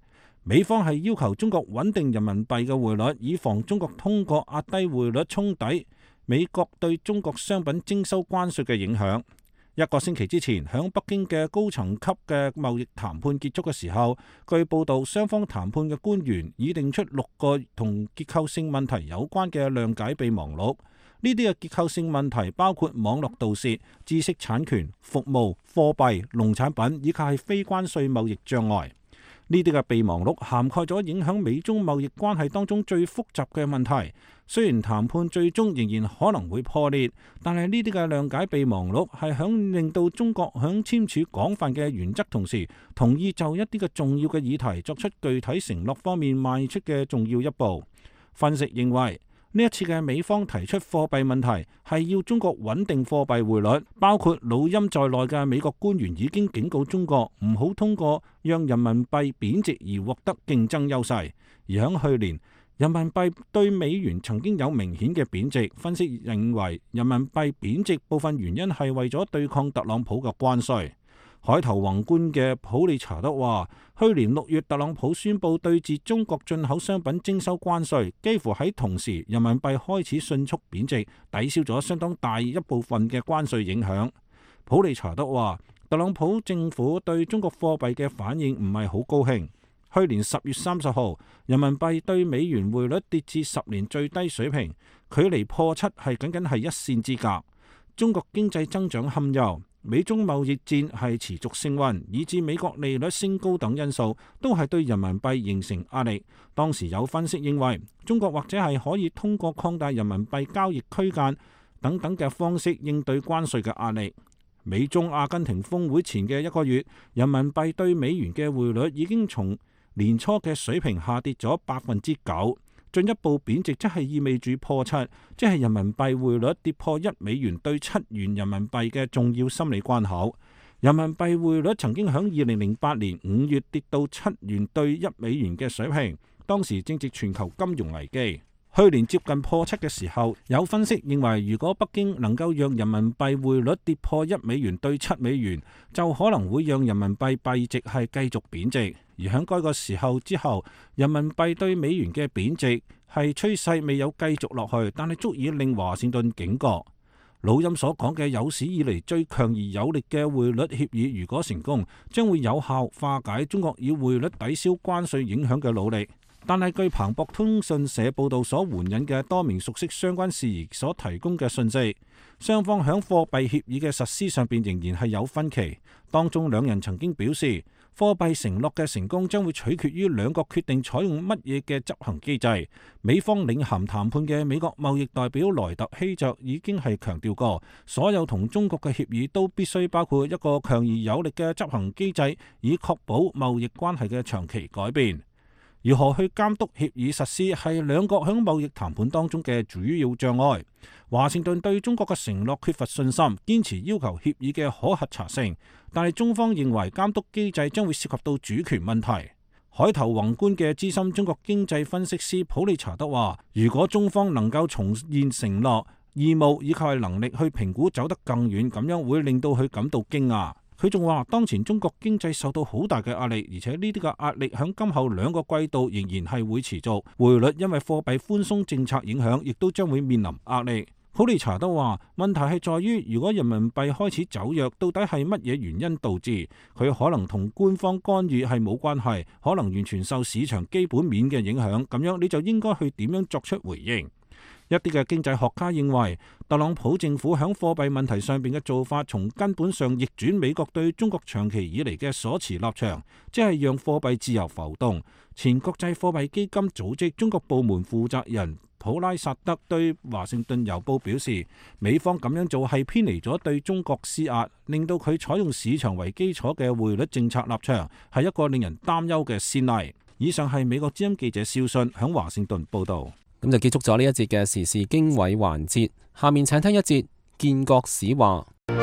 美方係要求中國穩定人民幣嘅匯率，以防中國通過壓低匯率沖抵美國對中國商品徵收關稅嘅影響。一個星期之前，響北京嘅高層級嘅貿易談判結束嘅時候，據報道雙方談判嘅官員已定出六個同結構性問題有關嘅諒解備忘錄。呢啲嘅結構性問題包括網絡盜竊、知識產權、服務、貨幣、農產品以及係非關稅貿易障礙。呢啲嘅備忘錄涵蓋咗影響美中貿易關係當中最複雜嘅問題。雖然談判最終仍然可能會破裂，但係呢啲嘅諒解備忘錄係響令到中國響簽署廣泛嘅原則同時，同意就一啲嘅重要嘅議題作出具體承諾方面邁出嘅重要一步。分析認為，呢一次嘅美方提出貨幣問題係要中國穩定貨幣匯率，包括魯欽在內嘅美國官員已經警告中國唔好通過讓人民幣貶值而獲得競爭優勢。而響去年，人民幣對美元曾經有明顯嘅貶值。分析認為，人民幣貶值部分原因係為咗對抗特朗普嘅關稅。海投宏觀嘅普利查德話，去年六月特朗普宣布對自中國進口商品徵收關稅，幾乎喺同時，人民幣開始迅速貶值，抵消咗相當大一部分嘅關稅影響。普利查德話，特朗普政府對中國貨幣嘅反應唔係好高興。去年十月三十號，人民幣對美元匯率跌至十年最低水平，距離破七係僅僅係一線之隔。中國經濟增長堪憂，美中貿易戰係持續升溫，以致美國利率升高等因素都係對人民幣形成壓力。當時有分析認為，中國或者係可以通過擴大人民幣交易區間等等嘅方式應對關稅嘅壓力。美中阿根廷峰會前嘅一個月，人民幣對美元嘅匯率已經從年初嘅水平下跌咗百分之九，進一步貶值，即係意味住破七，即係人民幣匯率跌破一美元對七元人民幣嘅重要心理關口。人民幣匯率曾經響二零零八年五月跌到七元對一美元嘅水平，當時正值全球金融危機。去年接近破七嘅時候，有分析認為，如果北京能夠讓人民幣匯率跌破一美元對七美元，就可能會讓人民幣幣值係繼續貶值。而喺該個時候之後，人民幣對美元嘅貶值係趨勢未有繼續落去，但係足以令華盛頓警覺。魯欽所講嘅有史以嚟最強而有力嘅匯率協議，如果成功，將會有效化解中國以匯率抵消關稅影響嘅努力。但係據彭博通訊社報道所援引嘅多名熟悉相關事宜所提供嘅信息，雙方喺貨幣協議嘅實施上邊仍然係有分歧。當中兩人曾經表示，貨幣承諾嘅成功將會取決於兩國決定採用乜嘢嘅執行機制。美方領銜談判嘅美國貿易代表萊特希澤已經係強調過，所有同中國嘅協議都必須包括一個強而有力嘅執行機制，以確保貿易關係嘅長期改變。如何去監督協議實施係兩國喺貿易談判當中嘅主要障礙。華盛頓對中國嘅承諾缺乏信心，堅持要求協議嘅可核查性，但係中方認為監督機制將會涉及到主權問題。海投宏觀嘅資深中國經濟分析師普利查德話，如果中方能夠重現承諾、義務以及係能力去評估走得更遠，咁樣會令到佢感到驚訝。佢仲話，當前中國經濟受到好大嘅壓力，而且呢啲嘅壓力響今後兩個季度仍然係會持續。匯率因為貨幣寬鬆政策影響，亦都將會面臨壓力。普利查德話，問題係在於，如果人民幣開始走弱，到底係乜嘢原因導致？佢可能同官方干預係冇關係，可能完全受市場基本面嘅影響。咁樣你就應該去點樣作出回應？一啲嘅經濟學家認為，特朗普政府喺貨幣問題上邊嘅做法，從根本上逆轉美國對中國長期以嚟嘅所持立場，即係讓貨幣自由浮動。前國際貨幣基金組織中國部門負責人普拉薩德對華盛頓郵報表示，美方咁樣做係偏離咗對中國施壓，令到佢採用市場為基礎嘅匯率政策立場，係一個令人擔憂嘅先例。以上係美國之音記者邵信喺華盛頓報道。 咁就結束咗呢一節嘅時事經緯環節，下面請聽一節建國史話。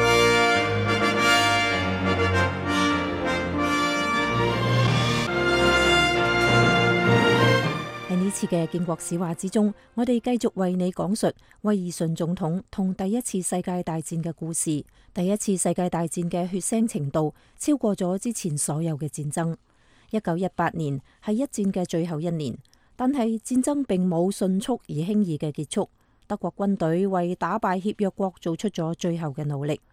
喺呢次嘅建國史話之中，我哋繼續為你講述威爾遜總統同第一次世界大戰嘅故事。第一次世界大戰嘅血腥程度超過咗之前所有嘅戰爭。 一九一八年係一戰嘅最後一年，但係戰爭並冇迅速而輕易嘅結束。德國軍隊為打敗協約國做出咗最後嘅努力。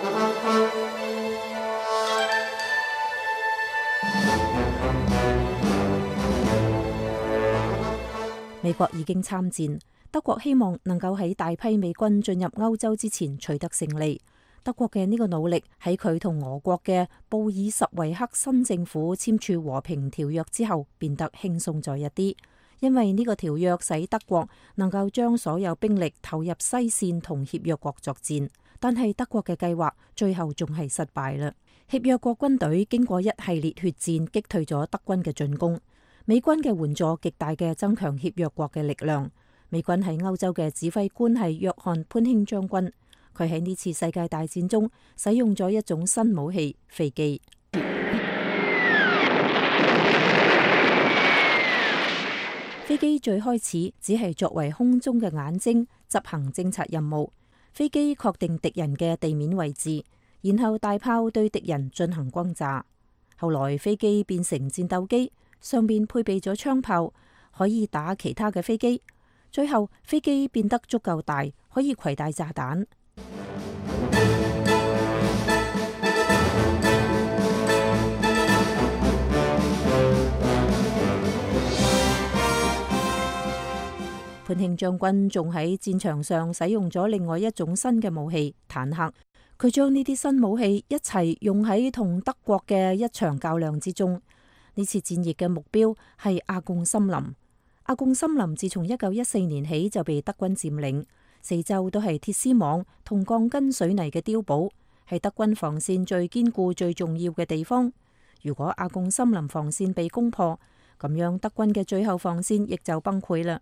美國已經參戰，德國希望能夠喺大批美軍進入歐洲之前取得勝利。德國嘅呢個努力喺佢同俄國嘅布爾什維克新政府簽署和平條約之後變得輕鬆咗一啲，因為呢個條約使德國能夠將所有兵力投入西線同協約國作戰。但係德國嘅計劃最後仲係失敗啦。協約國軍隊經過一系列血戰擊退咗德軍嘅進攻，美軍嘅援助極大嘅增強協約國嘅力量。美軍喺歐洲嘅指揮官係約翰潘興將軍。佢喺呢次世界大戰中使用咗一種新武器——飛機。飛機最開始只係作為空中嘅眼睛，執行偵察任務。飛機確定敵人嘅地面位置，然後大炮對敵人進行轟炸。後來飛機變成戰鬥機，上面配備咗槍炮，可以打其他嘅飛機。最後飛機變得足夠大，可以攜帶炸彈。潘興將軍仲喺戰場上使用咗另外一種新嘅武器——坦克。佢將呢啲新武器一齊用喺同德國嘅一場較量之中。呢次戰役嘅目標係阿貢森林。阿貢森林自從一九一四年起就被德軍佔領，四周都係鐵絲網同鋼筋水泥嘅碉堡，係德軍防線最堅固、最重要嘅地方。如果阿貢森林防線被攻破，咁樣德軍嘅最後防線亦就崩潰啦。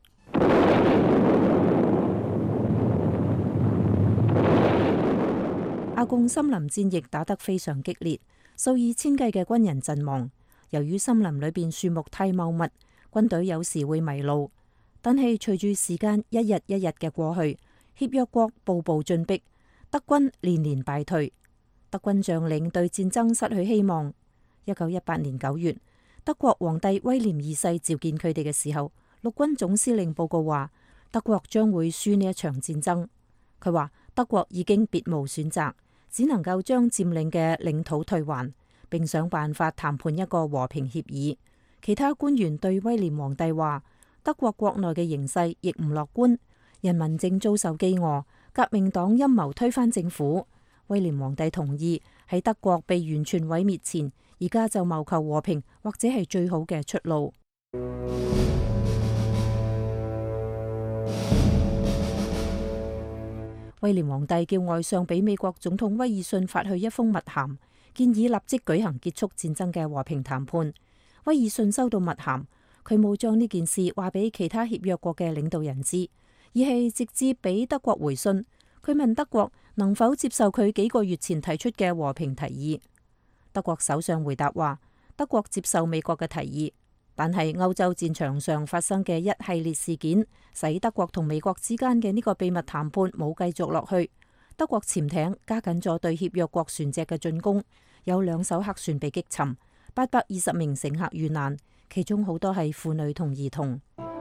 阿貢森林戰役打得非常激烈，數以千計嘅軍人陣亡。由於森林裏邊樹木太茂密，軍隊有時會迷路。但係隨住時間一日一日嘅過去，協約國步步進逼，德軍連連敗退。德軍將領對戰爭失去希望。一九一八年九月，德國皇帝威廉二世召見佢哋嘅時候，陸軍總司令報告話德國將會輸呢一場戰爭。佢話德國已經別無選擇，只能夠將佔領嘅領土退還，並想辦法談判一個和平協議。其他官員對威廉皇帝話，德國國內嘅形勢亦唔樂觀，人民正遭受饑餓，革命黨陰謀推翻政府。威廉皇帝同意喺德國被完全毀滅前，而家就謀求和平，或者係最好嘅出路。威廉皇帝叫外相俾美國總統威爾遜發去一封密函，建議立即舉行結束戰爭嘅和平談判。威爾遜收到密函，佢冇將呢件事話俾其他協約國嘅領導人知，而係直接俾德國回信。佢問德國能否接受佢幾個月前提出嘅和平提議。德國首相回答話，德國接受美國嘅提議。但係歐洲戰場上發生嘅一系列事件，使德國同美國之間嘅呢個秘密談判冇繼續落去。德國潛艇加緊咗對協約國船隻嘅進攻，有兩艘黑船被擊沉，八百二十名乘客遇難，其中好多係婦女同兒童。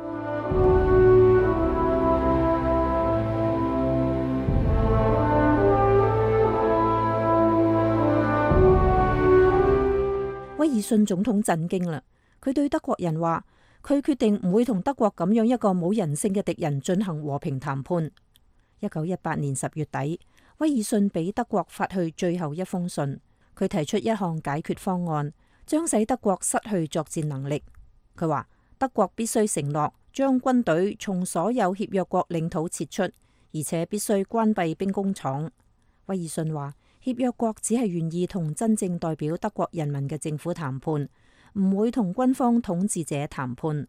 威爾遜總統震驚啦！佢對德國人話，佢決定唔會同德國咁樣一個冇人性嘅敵人進行和平談判。一九一八年十月底，威爾遜俾德國發去最後一封信，佢提出一項解決方案，將使德國失去作戰能力。佢話德國必須承諾將軍隊從所有協約國領土撤出，而且必須關閉兵工廠。威爾遜話，協約國只係願意同真正代表德國人民嘅政府談判，唔會同軍方統治者談判。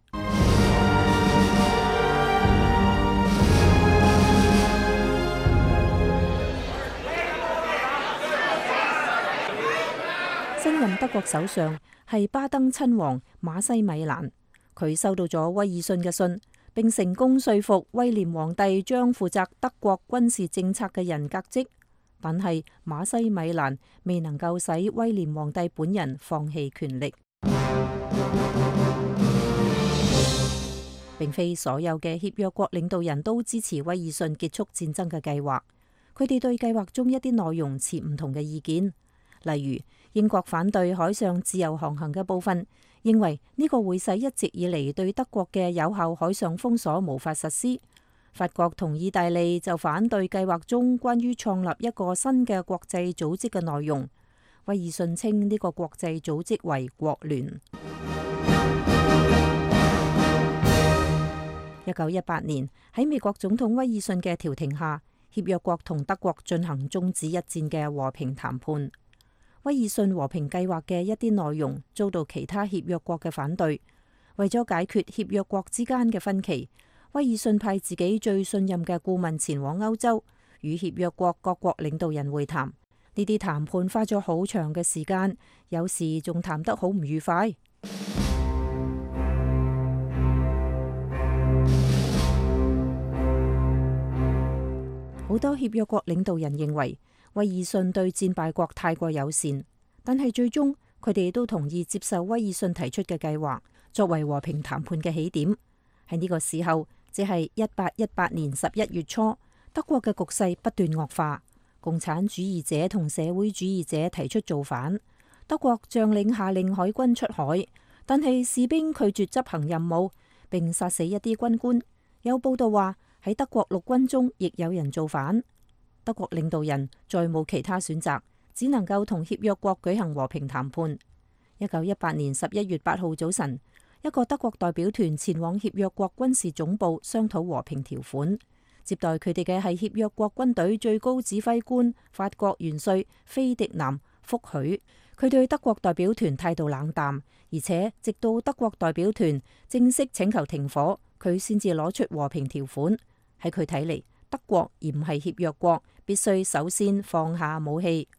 新任德國首相係巴登親王馬西米蘭，佢收到咗威爾遜嘅信，並成功說服威廉皇帝將負責德國軍事政策嘅人革職，但係馬西米蘭未能夠使威廉皇帝本人放棄權力。 並非所有嘅協約國領導人都支持威爾遜結束戰爭嘅計劃，佢哋對計劃中一啲內容持唔同嘅意見。例如，英國反對海上自由航行嘅部分，認為呢個會使一直以嚟對德國嘅有效海上封鎖無法實施。法國同意大利就反對計劃中關於創立一個新嘅國際組織嘅內容。威爾遜稱呢個國際組織為國聯。一九一八年喺美國總統威爾遜嘅調停下，協約國同德國進行終止一戰嘅和平談判。威爾遜和平計劃嘅一啲內容遭到其他協約國嘅反對。為咗解決協約國之間嘅分歧，威爾遜派自己最信任嘅顧問前往歐洲，與協約國各國領導人會談。呢啲談判花咗好長嘅時間，有時仲談得好唔愉快。好多協約國領導人認為威爾遜對戰敗國太過友善，但係最終佢哋都同意接受威爾遜提出嘅計劃，作為和平談判嘅起點。喺呢個時候，即係一八一八年十一月初，德國嘅局勢不斷惡化，共產主義者同社會主義者提出造反。德國將領下令海軍出海，但係士兵拒絕執行任務，並殺死一啲軍官。有報道話，喺德國陸軍中亦有人造反。德國領導人再冇其他選擇，只能夠同協約國舉行和平談判。一九一八年十一月八號早晨，一個德國代表團前往協約國軍事總部商討和平條款。接待佢哋嘅係協約國軍隊最高指揮官法國元帥菲迪南福許。佢對德國代表團態度冷淡，而且直到德國代表團正式請求停火，佢先至攞出和平條款。喺佢睇嚟，德國而唔係協約國，必須首先放下武器。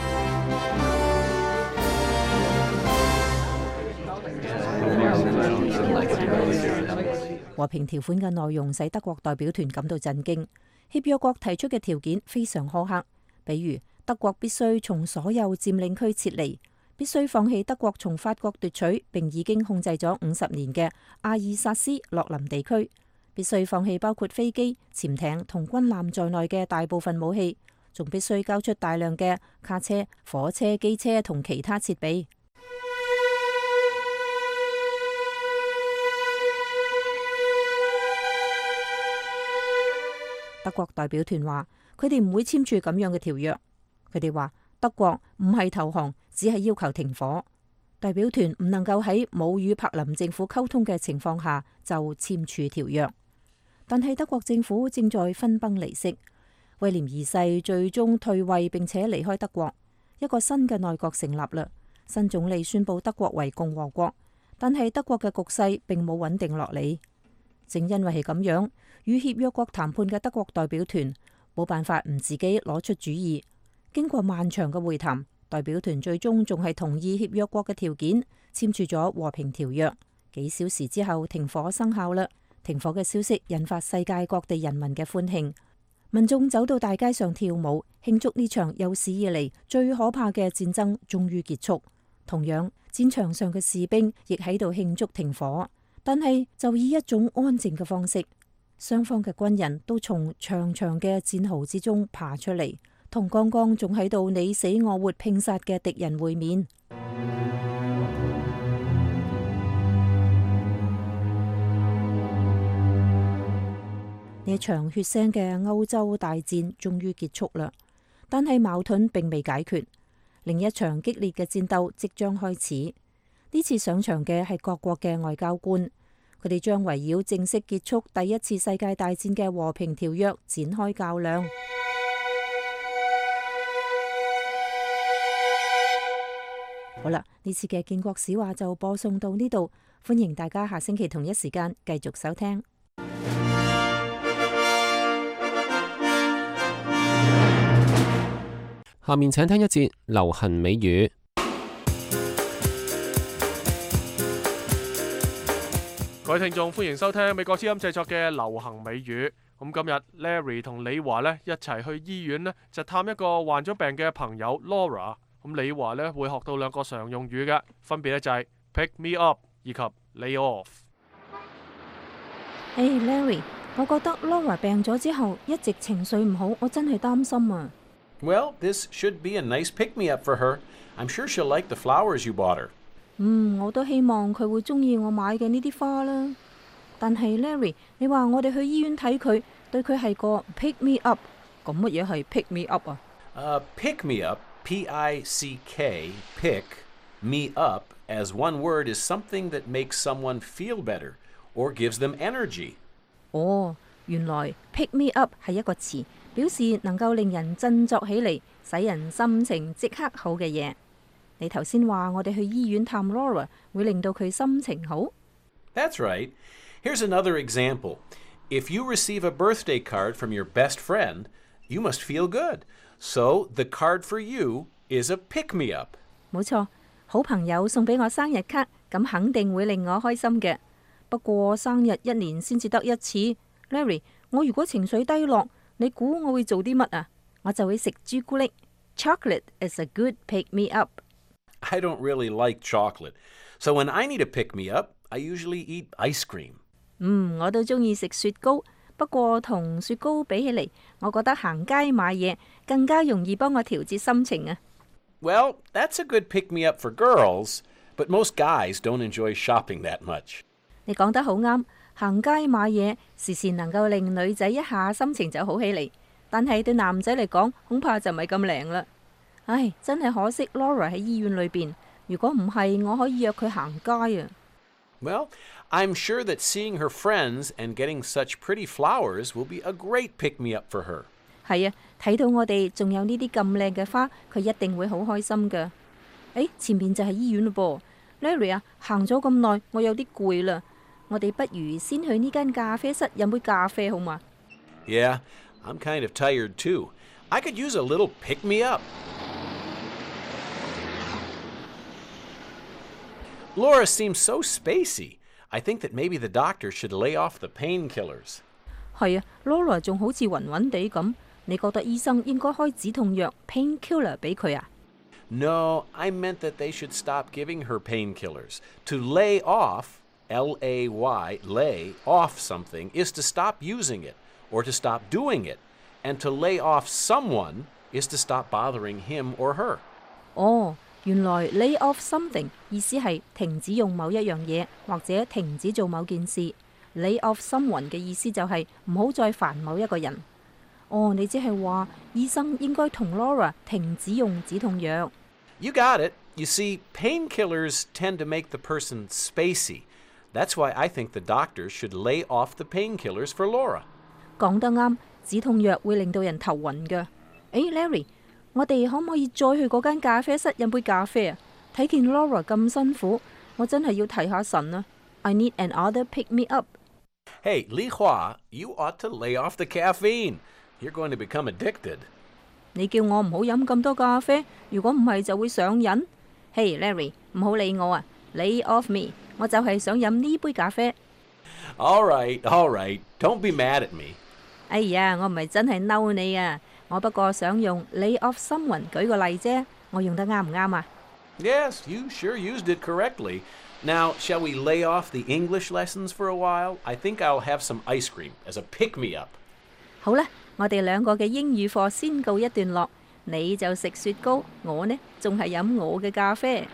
和平條款嘅內容使德國代表團感到震驚。協約國提出嘅條件非常苛刻，比如德國必須從所有佔領區撤離，必須放棄德國從法國奪取並已經控制咗五十年嘅阿爾薩斯洛林地區，必須放棄包括飛機、潛艇同軍艦在內嘅大部分武器，仲必須交出大量嘅卡車、火車、機車同其他設備。德國代表團話，佢哋唔會簽署咁樣嘅條約。佢哋話德國唔係投降，只係要求停火。代表團唔能夠喺冇與柏林政府溝通嘅情況下就簽署條約。但係德國政府正在分崩離析。威廉二世最終退位並且離開德國，一個新嘅內閣成立啦。新總理宣布德國為共和國，但係德國嘅局勢並冇穩定落嚟。正因為係咁樣，與協約國談判嘅德國代表團冇辦法唔自己攞出主意。經過漫長嘅會談，代表團最終仲係同意協約國嘅條件，簽署咗和平條約。幾小時之後，停火生效啦。停火嘅消息引發世界各地人民嘅歡慶，民眾走到大街上跳舞，慶祝呢場有史以嚟最可怕嘅戰爭終於結束。同樣，戰場上嘅士兵亦喺度慶祝停火，但係就以一種安靜嘅方式。雙方嘅軍人都從長長嘅戰壕之中爬出嚟，同剛剛仲喺度你死我活拼殺嘅敵人會面。呢場血腥嘅歐洲大戰終於結束啦，但係矛盾並未解決，另一場激烈嘅戰鬥即將開始。呢次上場嘅係各國嘅外交官，佢哋將圍繞正式結束第一次世界大戰嘅和平條約展開較量。好啦，呢次嘅建國史話就播送到呢度，歡迎大家下星期同一時間繼續收聽。 下面請聽一節流行美語。 各位聽眾，歡迎收聽美國之音製作嘅流行美語。咁今日 Larry 同李華呢一齊去醫院呢，就探一個患咗病嘅朋友 Laura。咁李華呢會學到兩個常用語嘅，分別呢就係 pick me up 以及 lay off。 誒、hey, Larry， 我覺得 Laura 病咗之後一直情緒唔好，我真係擔心啊。 Well, this should be a nice pick-me-up for her. I'm sure she'll like the flowers you bought her. 嗯，我都希望佢會中意我買嘅呢啲花啦。但係 Larry， 你話我哋去醫院睇佢，對佢係個 pick me up， 咁乜嘢係 pick me up 啊？ Uh, pick me up, P I C K, pick me up, as one word is something that makes someone feel better or gives them energy. 哦，原來 pick me up 係一個詞，表示能夠令人振作起嚟，使人心情即刻好嘅嘢。你頭先話我哋去醫院探 Laura 會令到佢心情好。 That's right. Here's another example. If you receive a birthday card from your best friend, you must feel good. So the card for you is a pick-me-up. 冇錯，好朋友送俾我生日卡，咁肯定會令我開心嘅。不過生日一年先至得一次。Larry， 我如果情緒低落，你估我會做啲乜啊？我就會食朱古力。Chocolate is a good pick-me-up. I don't really like chocolate. So when I need a pick-me-up, I usually eat ice cream. 嗯，我都中意食雪糕，不過同雪糕比起嚟，我覺得行街買嘢更加容易幫我調節心情啊。 Well, that's a good pick-me-up for girls, but most guys don't enjoy shopping that much. 你講得好啱，行街買嘢時時能夠令女仔一下心情就好起嚟，但係對男仔嚟講，恐怕就唔係咁靈啦。唉，真係可惜 Laura 喺醫院裏邊，如果唔係，我可以約佢行街啊。 Well, I'm sure that seeing her friends and getting such pretty flowers will be a great pick-me-up for her. 係啊，睇到我哋仲有呢啲咁靚嘅花，佢一定會好開心㗎。誒，前面就係醫院嘞噃 ，Larry 啊，行咗咁耐，我有啲攰啦。我哋不如先去呢間咖啡室飲杯咖啡好嘛？ Yeah, I'm kind of tired too. I could use a little pick-me-up. Laura seems so spacey. I think that maybe the doctor should lay off the painkillers. 係啊 ，Laura 仲好似暈暈地咁。你覺得醫生應該開止痛藥 painkiller 俾佢啊？ No, I meant that they should stop giving her painkillers. To lay off, L A Y, lay off something, is to stop using it or to stop doing it. And to lay off someone is to stop bothering him or her. 哦。原來 lay off something 意思係停止用某一樣嘢，或者停止做某件事。lay off someone 嘅意思就係唔好再煩某一個人。哦，你即係話醫生應該同 Laura 停止用止痛藥。 You got it. You see, painkillers tend to make the person spacey. That's why I think the doctor should lay off the painkillers for Laura. 講得啱，止痛藥會令到人頭暈㗎。誒 ，Larry。我哋可唔可以再去嗰間咖啡室飲杯咖啡啊？睇見 Laura 咁辛苦，我真係要提下神啊 ！I need another pick me up. Hey, Li Hua, you ought to lay off the caffeine. You're going to become addicted. 你叫我唔好飲咁多咖啡，如果唔係就會上癮。Hey Larry， 唔好理我啊 ，lay off me， 我就係想飲呢杯咖啡。 All right, all right, don't be mad at me. 哎呀，我唔係真係嬲你啊！我不過想用 lay off someone 舉個例啫，我用得啱唔啱啊？ Yes, you sure used it correctly. Now, shall we lay off the English lessons for a while? I think I'll have some ice cream as a pick-me-up. 好啦，我哋兩個嘅英語課先告一段落，你就食雪糕，我呢仲係飲我嘅咖啡。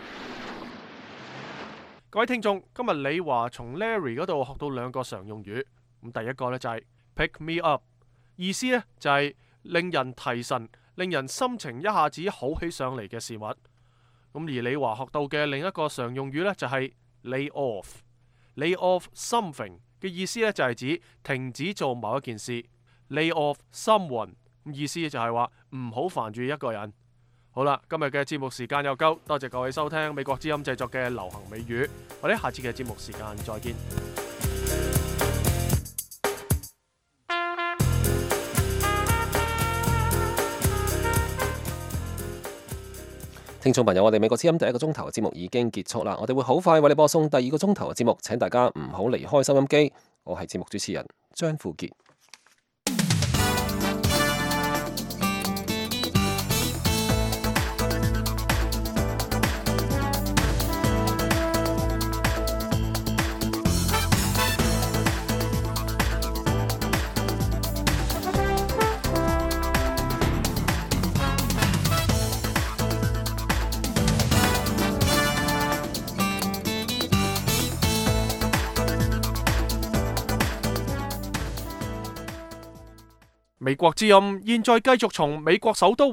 各位聽眾，今日李華從 Larry 嗰度學到兩個常用語，咁第一個呢，就係 pick me up， 意思呢，就係令人提神，令人心情一下子好起上嚟嘅事物。咁而李華學到嘅另一個常用語呢，就係 lay off。lay off something 嘅意思呢，就係指停止做某一件事。lay off someone 意思就係話唔好煩住一個人。好啦，今日嘅節目時間又夠，多謝各位收聽美國之音製作嘅流行美語，我哋下次嘅節目時間再見。 聽眾朋友，我哋美國之音第一個鐘頭嘅節目已經結束啦，我哋會好快為你播送第二個鐘頭嘅節目，請大家唔好離開收音機。我係節目主持人張富傑。 美國之音現在繼續從美國首都